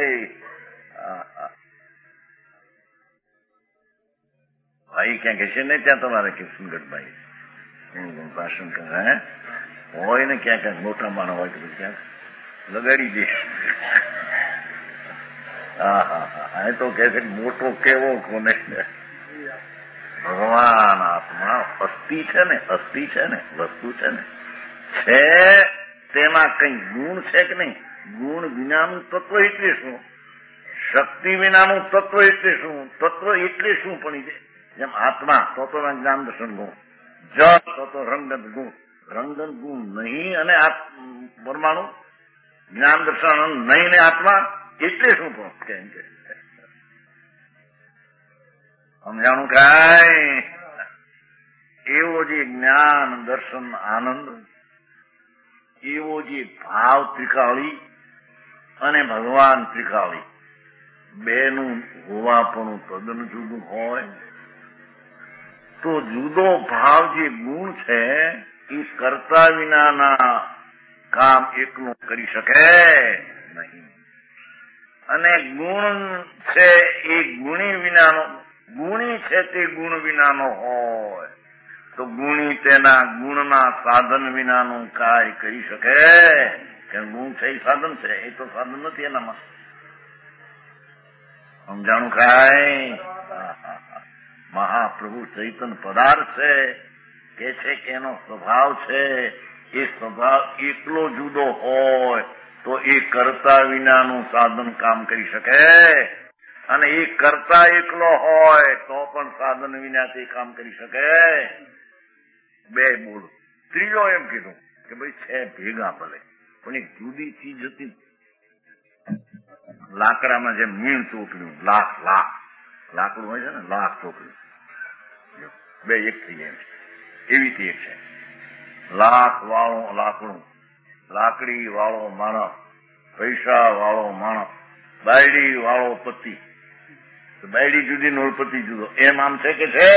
ભાઈ ક્યાં કહેશે નહીં ત્યાં તમારે કિશનગઢભાઈ ભાષણ કરે હોય ને ક્યાં ક્યાંક મોટા માણસ હોય તો ક્યાંક લગાડી દે. હા હા હા એ તો કે છે મોટો કેવો કોને ભગવાન આત્મા અસ્થિ છે ને અસ્થિ છે ને વસ્તુ છે ને છે તેમાં કઈ ગુણ છે કે નહીં? ગુણ વિનાનું તત્વ એટલે શું? શક્તિ વિનાનું તત્વ એટલે શું? તત્વ એટલે શું પણ જેમ આત્મા તો તો જ્ઞાન દર્શન ગુણ, જળ તો તો રંગત ગુણ, રંગત ગુણ નહીં અને પરમાણુ જ્ઞાન દર્શન નહીં ને આત્મા એટલે શું પણ કેમ કે સમજાણું કાંઈ? એવો જે જ્ઞાન દર્શન આનંદ, એવો જે ભાવ ત્રિકાળી અને ભગવાન ત્રિકાળી બેનું હોવાપણું તદ્દન જુદું હોય તો જુદો ભાવ જે ગુણ છે એ કરતા વિનાના કામ એકલું કરી શકે નહીં. અને ગુણ છે એ ગુણી વિનાનો, ગુણી છે તે ગુણ વિનાનો હોય તો ગુણી તેના ગુણના સાધન વિનાનું કાર્ય કરી શકે. કે ગુણ છે એ સાધન છે, એ તો સાધન નથી એનામાં. સમજાણું કાંઈ? મહાપ્રભુ ચૈતન્ય પદાર્થ છે કે છે કે એનો સ્વભાવ છે એ સ્વભાવ એકલો જુદો હોય તો એ કરતા વિનાનું સાધન કામ કરી શકે અને એ કરતા એકલો હોય તો પણ સાધન વિનાથી કામ કરી શકે. બે બોલ. ત્રીજો એમ કીધું કે ભાઈ છે ભેગા ભલે પણ એક જુદી ચીજ હતી. લાકડામાં જેમ મીણ ચોપડ્યું, લાખ લાખ લાકડું હોય છે ને, લાખ ચોપડ્યું બે એક થઈ જાય એવી રીતે એક છે. લાખ વાળો લાકડું, લાકડી વાળો માણસ, પૈસા વાળો માણસ, બાયડી વાળો પતિ. બાયડી જુદી નો પતિ જુદો એમ આમ છે કે છે?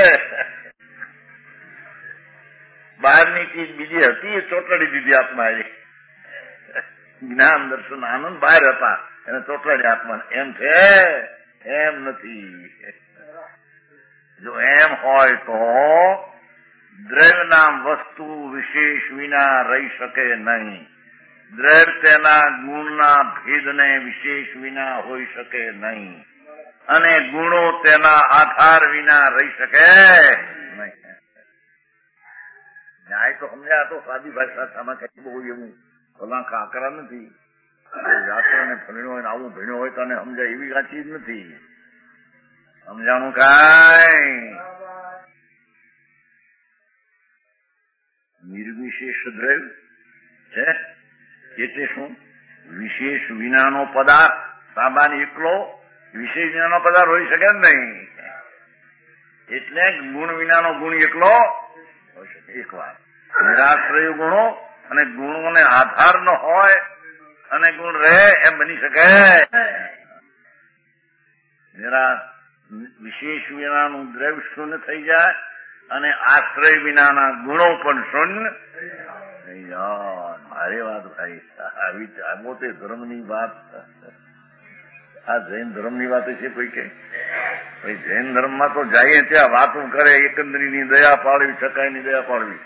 બહારની ચીજ બીજી હતી એ ચોટાડી દીધી આત્મા એ. જ્ઞાન દર્શન આનંદ બહાર હતા એને ચોટાડી આત્મા. એમ છે? એમ નથી. જો એમ હોય તો દ્રવ્યના વસ્તુ વિશેષ વિના રહી શકે નહીં. દ્રવ્ય તેના ગુણના ભેદને વિશેષ વિના હોઈ શકે નહીં અને ગુણો તેના આધાર વિના રહી શકે નહીં. ન્યાય તો સમજ્યા તો સાદી ભાષામાં કઈ બહુ એવું ભલા કાકરા નથી. વ્યાકરણ ભણ્યો હોય ને આવું ભણ્યો હોય તો સમજાય એવી કાચી જ નથી. સમજાણું કાંઈ? નિર્વિશેષ દ્રવ્ય છે એટલે શું? વિશેષ વિનાનો પદાર્થ. સામાન્ય એકલો વિશેષ વિનાનો પદાર્થ હોઈ શકે જ નહીં. એટલે ગુણ વિનાનો ગુણ એકલો હોઈ શકે. એક વાર નિરાશ્રય ગુણો અને ગુણોને આધાર ન હોય અને ગુણ રહે એમ બની શકે. નિરા વિશેષ વિનાનું દ્રવ્ય શૂન્ય થઈ જાય અને આશ્રય વિનાના ગુણો પણ શૂન્ય થઈ જાય. મારે વાત ભાઈ આવી મોટે ધર્મની વાત. આ જૈન ધર્મની વાત છે કોઈ કે ભાઈ જૈન ધર્મમાં તો જઈએ ત્યાં વાતો કરે એકંદરીની દયા પાડવી, સકાયની દયા પાડવી.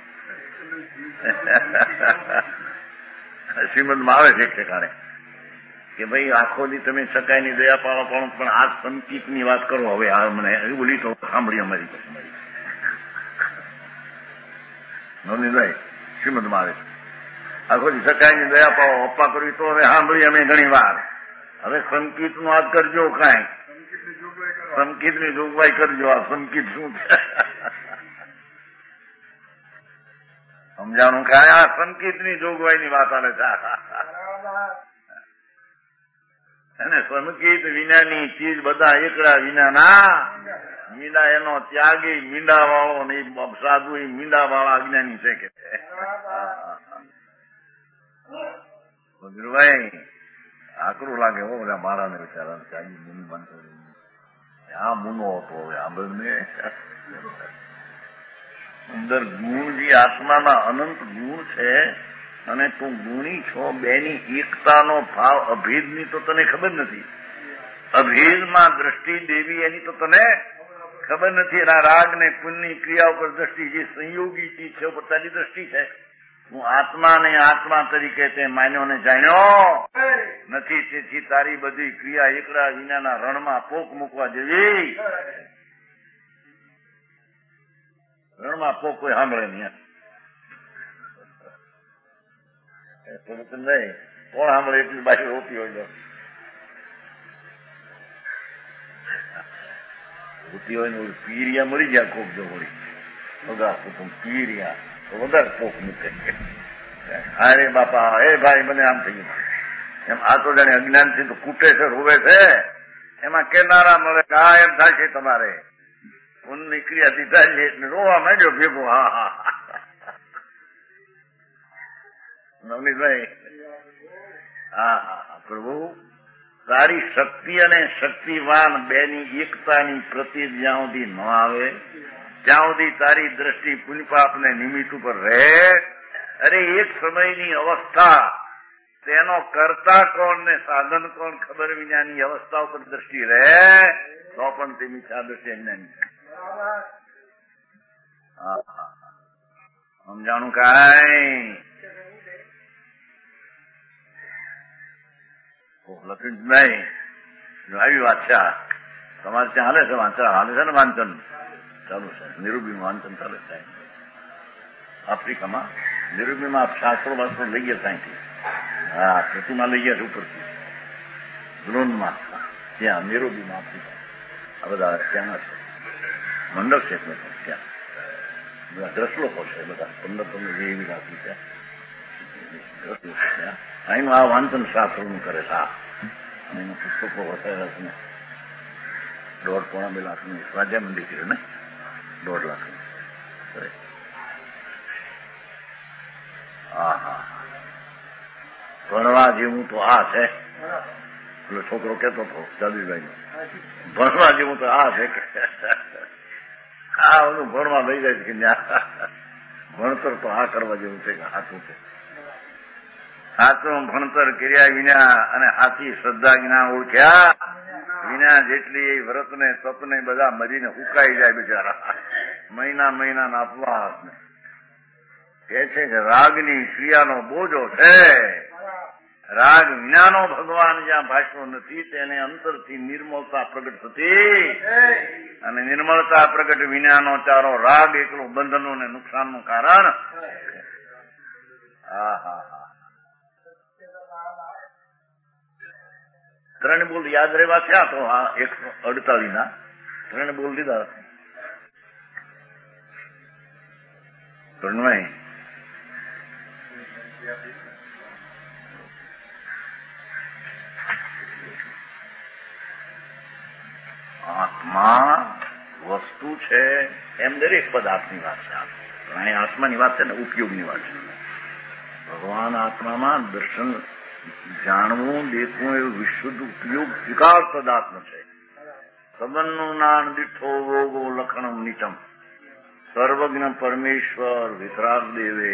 શ્રીમદમાં આવે છે એક ઠેકાણે કે ભાઈ આખો દી તમે સકાયની દયા પાડો પણ પણ આ સંકિતની વાત કરો. હવે આ મને બોલી તો સાંભળી અમારી નોંધીભાઈ શ્રીમદમાં આવે આખો દી સકાયની દયા પાડો અપ્પા કરવી તો હવે સાંભળી અમે ઘણી વાર. હવે સંકિત નું વાત કરજો કાંઈ, સંકિત ની જોગવાઈ કરજો. આ સંકિત શું છે સમજાણું? કાંઈ આ સંકિત ની જોગવાઈ ની વાત આવે છે. અને સંકિત વિનાની ચીજ બધા એકડા વિનાના. મીંડા એનો ત્યાગી મીંડા વાળો ને સાધુ મીંડા વાળા અજ્ઞાની છે કે ગુરુભાઈ આકરું લાગે હો બધા મારા ને વિચારા ચાલી મુનિ બનતો આ મુનો હતો હવે આંબળને અંદર ગુણ જે આત્માના અનંત ગુણ છે અને તું ગુણી છો બેની એકતાનો ભાવ અભેદની તો તને ખબર નથી. અભેદમાં દ્રષ્ટિ દેવી એની તો તને ખબર નથી. એના રાગ ને પુણ્યની ક્રિયા ઉપર દ્રષ્ટિ જે સંયોગી ચીજ છે ઉપર તારી દ્રષ્ટિ છે. હું આત્મા ને આત્મા તરીકે તે માન્યો ને જાણ્યો નથી. તેથી તારી બધી ક્રિયા એકલા વિનાના રણમાં પોક મૂકવા જેવી. રણમાં પોક કોઈ સાંભળે નહીં. નહીં કોણ સાંભળે એટલી બાજુ રોતી હોય રોતી હોય ને પીરિયા મરી ગયા કોક જો મળી બધા કુટુંબ પીરિયા તો વધારે પોક મૂકે. અરે બાપા એ ભાઈ મને આમ થઈ ગયું એમ. આ તો જાણે અજ્ઞાનથી તો કૂટે છે રોવે છે. એમાં કેનારા મળે આ એમ થાય છે તમારે ઊનની ક્રિયા દીધા છે એટલે રોવા માંડ્યો ભેગો. હા હા નવનીતભાઈ હા હા પ્રભુ તારી શક્તિ અને શક્તિવાન બેની એકતાની પ્રતિ જ્યાં સુધી ન આવે ત્યાં સુધી તારી દ્રષ્ટિ પુણ્યપાપને નિમિત્ત ઉપર રહે. અરે એક સમયની અવસ્થા તેનો કરતા કોણ ને સાધન કોણ ખબર વિનાની અવસ્થા ઉપર દ્રષ્ટિ રહે તો પણ તે મિથ્યા દ્રષ્ટિ અજ્ઞાની. હા હા સમજાણું કાંઈ લખી નહીં આવી વાત છે. તમારે ત્યાં હાલે છે વાંચન હાલે છે ને વાંચન ચાલુ છે. નિરૂબી વાંચન ચાલે છે આફ્રિકામાં. નિરૂબીમાં આપ શાસ્ત્રો વાસ્ત્રો લઈ ગયા ત્યાંથી. હા પ્રતિમા લઈ ગયા છે ઉપરથી દ્રોણમાં ત્યાં નિરૂબીમાં આફ્રિકા. આ બધા ત્યાંના છે મંડપ છે ત્યાં બધા દસ લોકો છે બધા પંદર પંદર જે એવી રાખી છે દસ લોકો ત્યાં. અહીંનું આ વાંચન શાસ્ત્રનું કરે છે. આ અને એના પુસ્તકો વસાયેલા છે ને દોઢ પોણા બે લાખનું સ્વાધ્યાય મંદિર છે ને દોઢ લાખનું કરે. હા હા ભણવા જેવું તો આ છે. એટલે છોકરો કેતો હતો જાદુભાઈ ભણવા જેવું તો આ છે કે આ બધું ભણવા લઈ જાય છે કે ભણતર તો આ કરવા જેવું છે કે સાચું છે. સાચું ભણતર કર્યા વિના અને સાચી શ્રદ્ધા વિના ઓળખ્યા વિના જેટલી એ વ્રત ને તપ ને બધા મરીને ઉકાઈ જાય બિચારા. મહિના મહિના અપવાસ ને કે છે કે રાગની ક્રિયાનો બોજો છે. રાગ વિનાનો ભગવાન જ્યાં ભાષવો નથી તેને અંતરથી નિર્મળતા પ્રગટ થતી અને નિર્મળતા પ્રગટ વિનાનો ચારો રાગ એકલો બંધનો ને નુકસાનનું કારણ. હા હા હા ત્રણ બોલ યાદ રહેવા થયા તો હા એકસો અડતાલીસ ના ત્રણ બોલ લીધા. ત્રણમાં આત્મા વસ્તુ છે એમ દરેક પદાર્થની વાત છે. અહીં આત્માની વાત છે ને ઉપયોગની વાત છે. ભગવાન આત્મામાં દર્શન જાણવું દેખવું એવું વિશુદ્ધ ઉપયોગ સ્વીકાર પદાર્થ છે. સંબંધનું નાન દીઠો ભોગો લખણમ નીચમ સર્વજ્ઞ પરમેશ્વર વિતરાગ દેવે.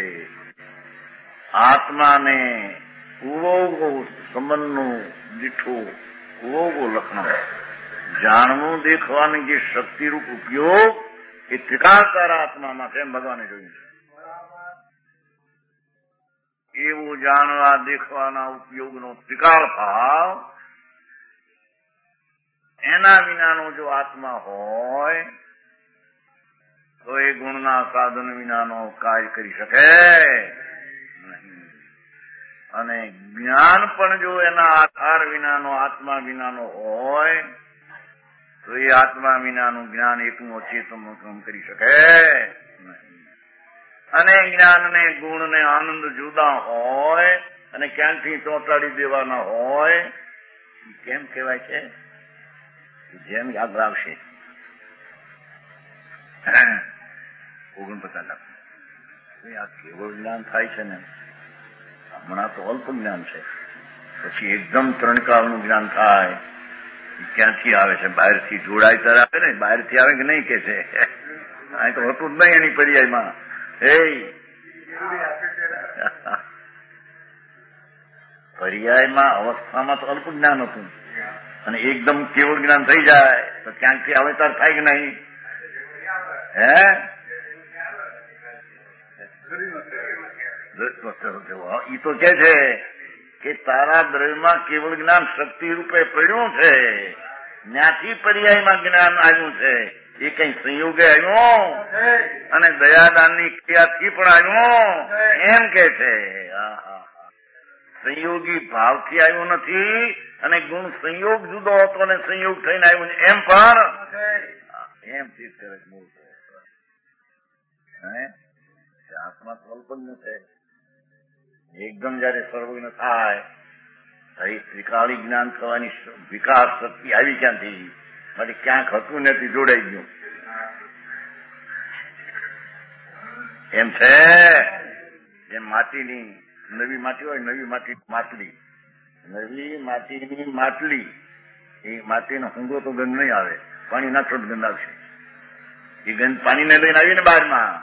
આત્માને ઉવોગો સંબંધનું દીઠું ઉવોગો લખણમ જાણવું દેખવાની જે શક્તિરૂપ ઉપયોગ એ ત્રિકાળકાર આત્મામાં છે એમ ભગવાને જોયું છે. એવું જાણવા દેખવાના ઉપયોગનો ત્રિકાળ ભાવ એના વિનાનો જો આત્મા હોય તો એ ગુણના સાધન વિનાનો કાર્ય કરી શકે નહીં. અને જ્ઞાન પણ જો એના આધાર વિનાનો આત્મા વિનાનો હોય તો એ આત્મા વિનાનું જ્ઞાન એકનું અચેતનનું કામ કરી શકે નહીં. અને જ્ઞાન ને ગુણ ને આનંદ જુદા હોય અને ક્યાંકથી ચોંટાડી દેવાના હોય કેમ કહેવાય છે જેમ યાદ રાખશે ઓગણપચાસ લાખ આ કેવળ જ્ઞાન થાય છે ને હમણાં તો અલ્પ જ્ઞાન છે પછી એકદમ ત્રણકાળનું જ્ઞાન થાય. ક્યાંથી આવે છે? બહારથી જોડાય ત્યારે આવે ને, બહારથી આવે કે નહીં કે છે? અહીં તો હોતું જ નહીં એની પર્યાયમાં. એ પર્યાયમાં અવસ્થામાં તો અલ્પ જ્ઞાન હતું અને એકદમ કેવળ જ્ઞાન થઈ જાય તો ક્યાંકથી આવે ત્યારે થાય કે નહીં? હે ઈ તો કે છે કે તારા દ્રવ્યમાં કેવળ જ્ઞાન શક્તિ રૂપે પડ્યું છે, ત્યાંથી પર્યાયમાં જ્ઞાન આવ્યું છે. એ કઈ સંયોગે આવ્યું અને દયાદાનની ક્રિયાથી પણ આવ્યું એમ કે છે. સંયોગી ભાવથી આવ્યું નથી અને ગુણ સંયોગ જુદો હતો અને સંયોગ થઈને આવ્યું એમ પણ એમ ચીજ કરે મૂળ આત્મા કલ્પન્ય છે. એકદમ જયારે સર્વજ્ઞ થાય ત્યારે ત્રિકાળી જ્ઞાન થવાની વિકાસ શક્તિ આવી ક્યાંથી? માટે ક્યાંક હતું નથી, જોડાઈ ગયું એમ છે. જેમ માટીની નવી માટી હોય, નવી માટી માટલી, નવી માટીની માટલી, એ માટીનો ઊંધો તો ગંધ નહીં આવે, પાણી નાખો તો ગંધ આવશે. એ ગંધ પાણીને લઈને આવીને બહારમાં.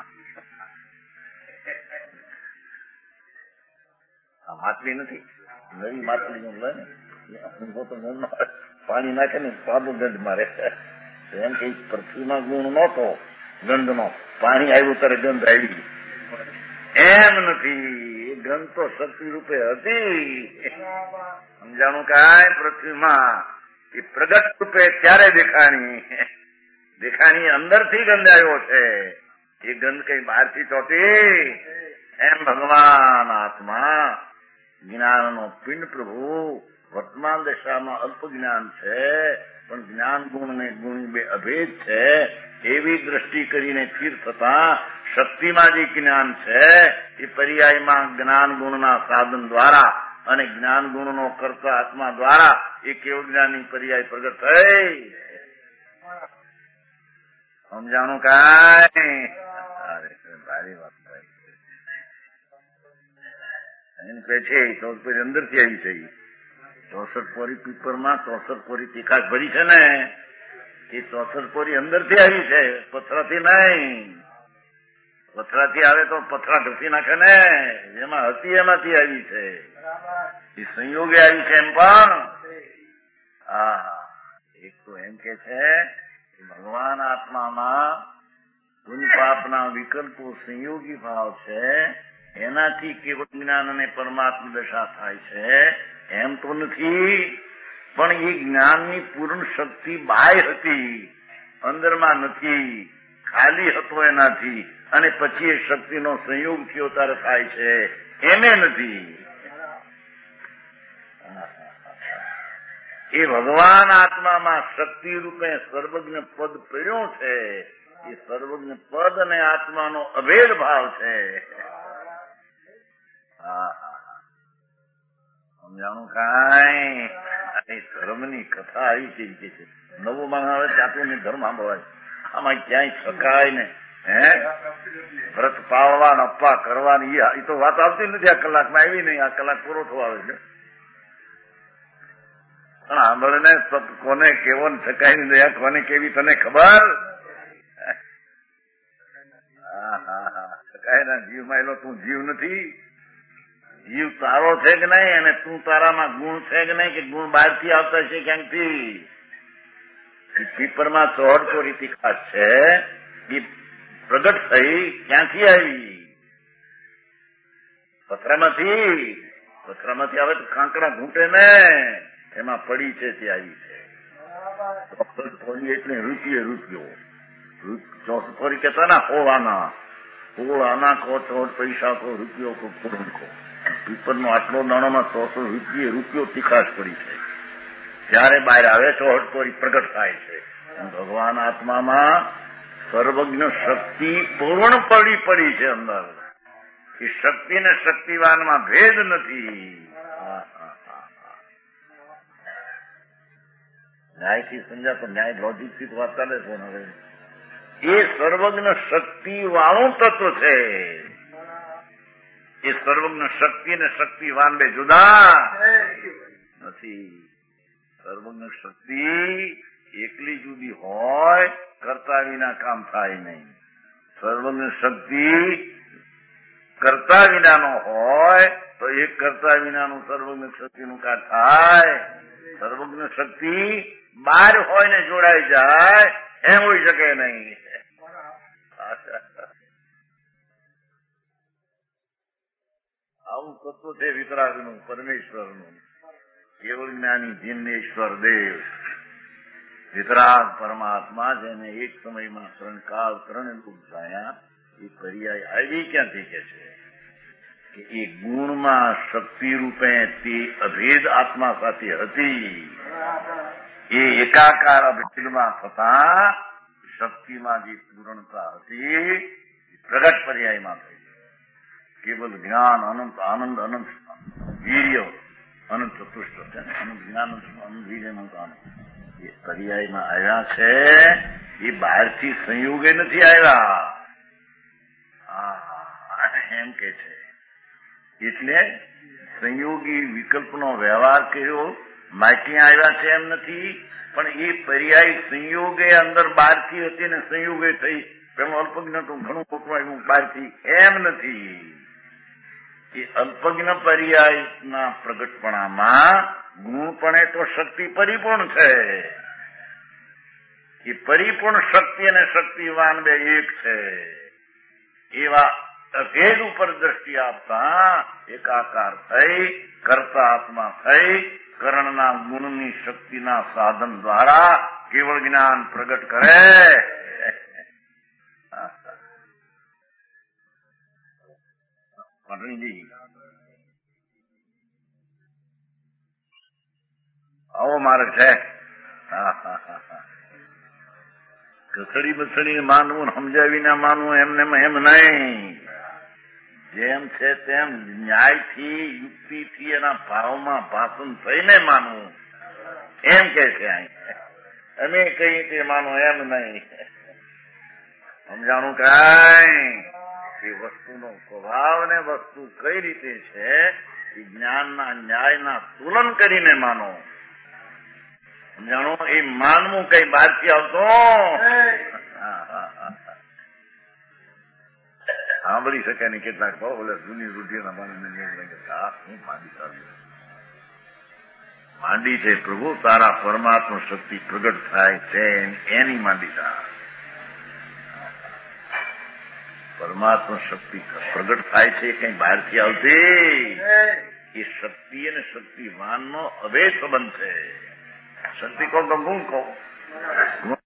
આ માટલી નથી, નવી માટલી નું લે ને ઊંધો તો ગંધ આવે, પાણી નાખે ને સાદો ગંધ મારે. એમ કે પૃથ્વીમાં ગુણ નહોતો ગંધનો, પાણી આવ્યું ત્યારે ગંધ આવી. એમ નથી, ગંધ તો શક્તિ રૂપે હતી. સમજાણું કાંઈ? પૃથ્વીમાં એ પ્રગટ રૂપે ત્યારે દેખાણી, દેખાણી અંદરથી ગંધ આવ્યો છે. એ ગંધ કઈ બહારથી ચોટી? એમ ભગવાન આત્મા જ્ઞાનનો પિંડ પ્રભુ વર્તમાન દશામાં અલ્પ જ્ઞાન છે, પણ જ્ઞાન ગુણ ને ગુણ બે અભેદ છે. એવી દ્રષ્ટિ કરીને સ્થિર થતા શક્તિમાં જે જ્ઞાન છે એ પર્યાયમાં જ્ઞાન ગુણના સાધન દ્વારા અને જ્ઞાન ગુણનો કરતા આત્મા દ્વારા એ કેવળ જ્ઞાનની પર્યાય પ્રગટ થઈ. સમજાણું કાંઈ? ભારી વાત એમ કે છે ચોસઠ પોરી અંદરથી આવી છે. ચોસઠ પોરી પીપરમાં ચોસઠ પોરી તીખાશ ભરી છે ને, એ ચોસઠ પોરી અંદરથી આવી છે, પથરાથી નહીં. પથરાથી આવે તો પથરા ઢસી નાખે ને, જેમાં હતી એમાંથી આવી છે. એ સંયોગે આવી છે એમ પણ. હા, એક તો એમ કે છે કે ભગવાન આત્મામાં પુણ્ય પાપના વિકલ્પો સંયોગી ભાવ છે, એનાથી કેવળ જ્ઞાન અને પરમાત્મા દશા થાય છે એમ તો નથી. પણ એ જ્ઞાનની પૂર્ણ શક્તિ બાહ્ય હતી, અંદરમાં નથી, ખાલી હતો એનાથી, અને પછી એ શક્તિનો સંયોગ થયો ત્યારે થાય છે એને નથી. એ ભગવાન આત્મામાં શક્તિ રૂપે સર્વજ્ઞ પદ પડ્યો છે. એ સર્વજ્ઞ પદ અને આત્માનો અભેદ ભાવ છે. હા હા, સમજાણું કાંઈ? ધર્મની કથા આવી છે કે છે નવું માં આવે જાતું ધર્મ સાંભળવાય. આમાં ક્યાંય શકાય ને. હે વ્રત પાળવા અપ્પા કરવાની એ તો વાત આવતી નથી. આ કલાકમાં આવી નહીં, આ કલાક પૂરો થવા આવે છે. પણ સાંભળે ને કોને કેવો શકાય ની દયા કોને કેવી તને ખબર? હા હા હા, શકાય ના જીવમાં એલો તું જીવ નથી. જીવ તારો છે કે નહીં, અને તું તારામાં ગુણ છે કે નહીં, કે ગુણ બહારથી આવતા છે ક્યાંકથી? પીપરમાં ચોહડ ચોરી તીખાશ છે, એ પ્રગટ થઈ ક્યાંથી આવી? પથરામાંથી. પથરામાંથી આવે તો કાંકરા ઘૂંટે ને, એમાં પડી છે તે આવી છે. ચોસઠ એટલે રૂપિયે રૂપિયો. ચોસઠ ફોરી કેતા ના હોવાના હોળ આના કો ચોટ પૈસા કો રૂપિયો કો કરોડ કો. પીપરનો આટલો દાણામાં ચોસઠ રૂપિયે રૂપિયો તીખાશ પડી છે. ત્યારે બહાર આવે ચોહટ કોરી પ્રગટ થાય છે. ભગવાન આત્મામાં સર્વજ્ઞ શક્તિ પૂર્ણ પડી પડી છે અંદર. એ શક્તિ ને શક્તિવાનમાં ભેદ નથી. ન્યાયથી સમજાતો ન્યાય લોજિક થી વાત ચાલે છે. હવે એ સર્વજ્ઞ શક્તિ વાળું તત્વ છે. એ સર્વજ્ઞ શક્તિ ને શક્તિવાન બે જુદા. નથી. સર્વજ્ઞ શક્તિ એકલી જુદી હોય કરતા વિના કામ થાય નહીં. સર્વજ્ઞ શક્તિ કરતા વિનાનો હોય તો એક કરતા વિનાનું સર્વજ્ઞ શક્તિનું કામ થાય. સર્વજ્ઞ શક્તિ બહાર હોય ને જોડાઈ જાય એમ હોઈ શકે નહીં. આવું તત્વ છે વિતરાગનું, પરમેશ્વરનું. કેવળ જ્ઞાની જિન્નેશ્વર દેવ વિતરાગ પરમાત્મા, જેને એક સમયમાં ત્રણ કાળ ત્રણ રૂપ થયા, એ પર્યાય આવી ક્યાંથી કે છે કે એ ગુણમાં શક્તિ રૂપે તે અભેદ આત્મા સાથે હતી. એ એકાકાર અભેદમાં થતા શક્તિમાં જે પૂર્ણતા હતી પ્રગટ પર્યાયમાં થઈ. કેવલ જ્ઞાન અનંત આનંદ અનંત વીર્ય અનંત ચતુષ્ટ છે, અનંત જ્ઞાન અનંત વીર્ય અનંત આનંદ એ પર્યાયમાં આવ્યા છે. એ બહારથી સંયોગે નથી આવ્યા એમ કે છે. એટલે સંયોગી વિકલ્પનો વ્યવહાર કર્યો માટી આવ્યા છે એમ નથી, પણ એ પર્યાય સંયોગે અંદર બહારથી હતી ને સંયોગે થઈ. પેલું અલ્પજ્ઞ તો ઘણું ખોટું આવ્યું બહારથી એમ નથી. એ અલ્પજ્ઞ પર્યાયના પ્રગટપણામાં ગુણપણે તો શક્તિ પરિપૂર્ણ છે. એ પરિપૂર્ણ શક્તિ અને શક્તિવાન બે એક છે. એવા અભેદ ઉપર દ્રષ્ટિ આપતા એકાકાર થઈ કરતા આત્મા થઈ કરણના ગુણની શક્તિના સાધન દ્વારા કેવળ જ્ઞાન પ્રગટ કરે. પટણીજી આવો માર્ગ છે. કસડી બસડી માનવું સમજાવીને માનવું એમને એમ નહીં. જેમ છે તેમ ન્યાયથી યુક્તિથી એના ભાવમાં ભાષણ થઈને માનવું એમ કે છે. અમે કઈ તે માનો એમ નહીં. સમજાણું કાંઈ એ વસ્તુનો સ્વભાવ ને વસ્તુ કઈ રીતે છે એ જ્ઞાનના ન્યાયના તુલન કરીને માનો. સમજાણું? એ માનવું કઈ બહારથી આવતો સાંભળી શકે ને કેટલાક ભાવ બોલે જૂની રૂઢિઓના માનવીને હું માંડી ચાલુ માંડી છે પ્રભુ તારા પરમાત્મા શક્તિ પ્રગટ થાય છે એની માંડી થાય. પરમાત્મા શક્તિ પ્રગટ થાય છે કઈ બહારથી આવતી. એ શક્તિ અને શક્તિવાનનો અભેદ સંબંધ છે. શક્તિ કહો તો ગુણ કહો,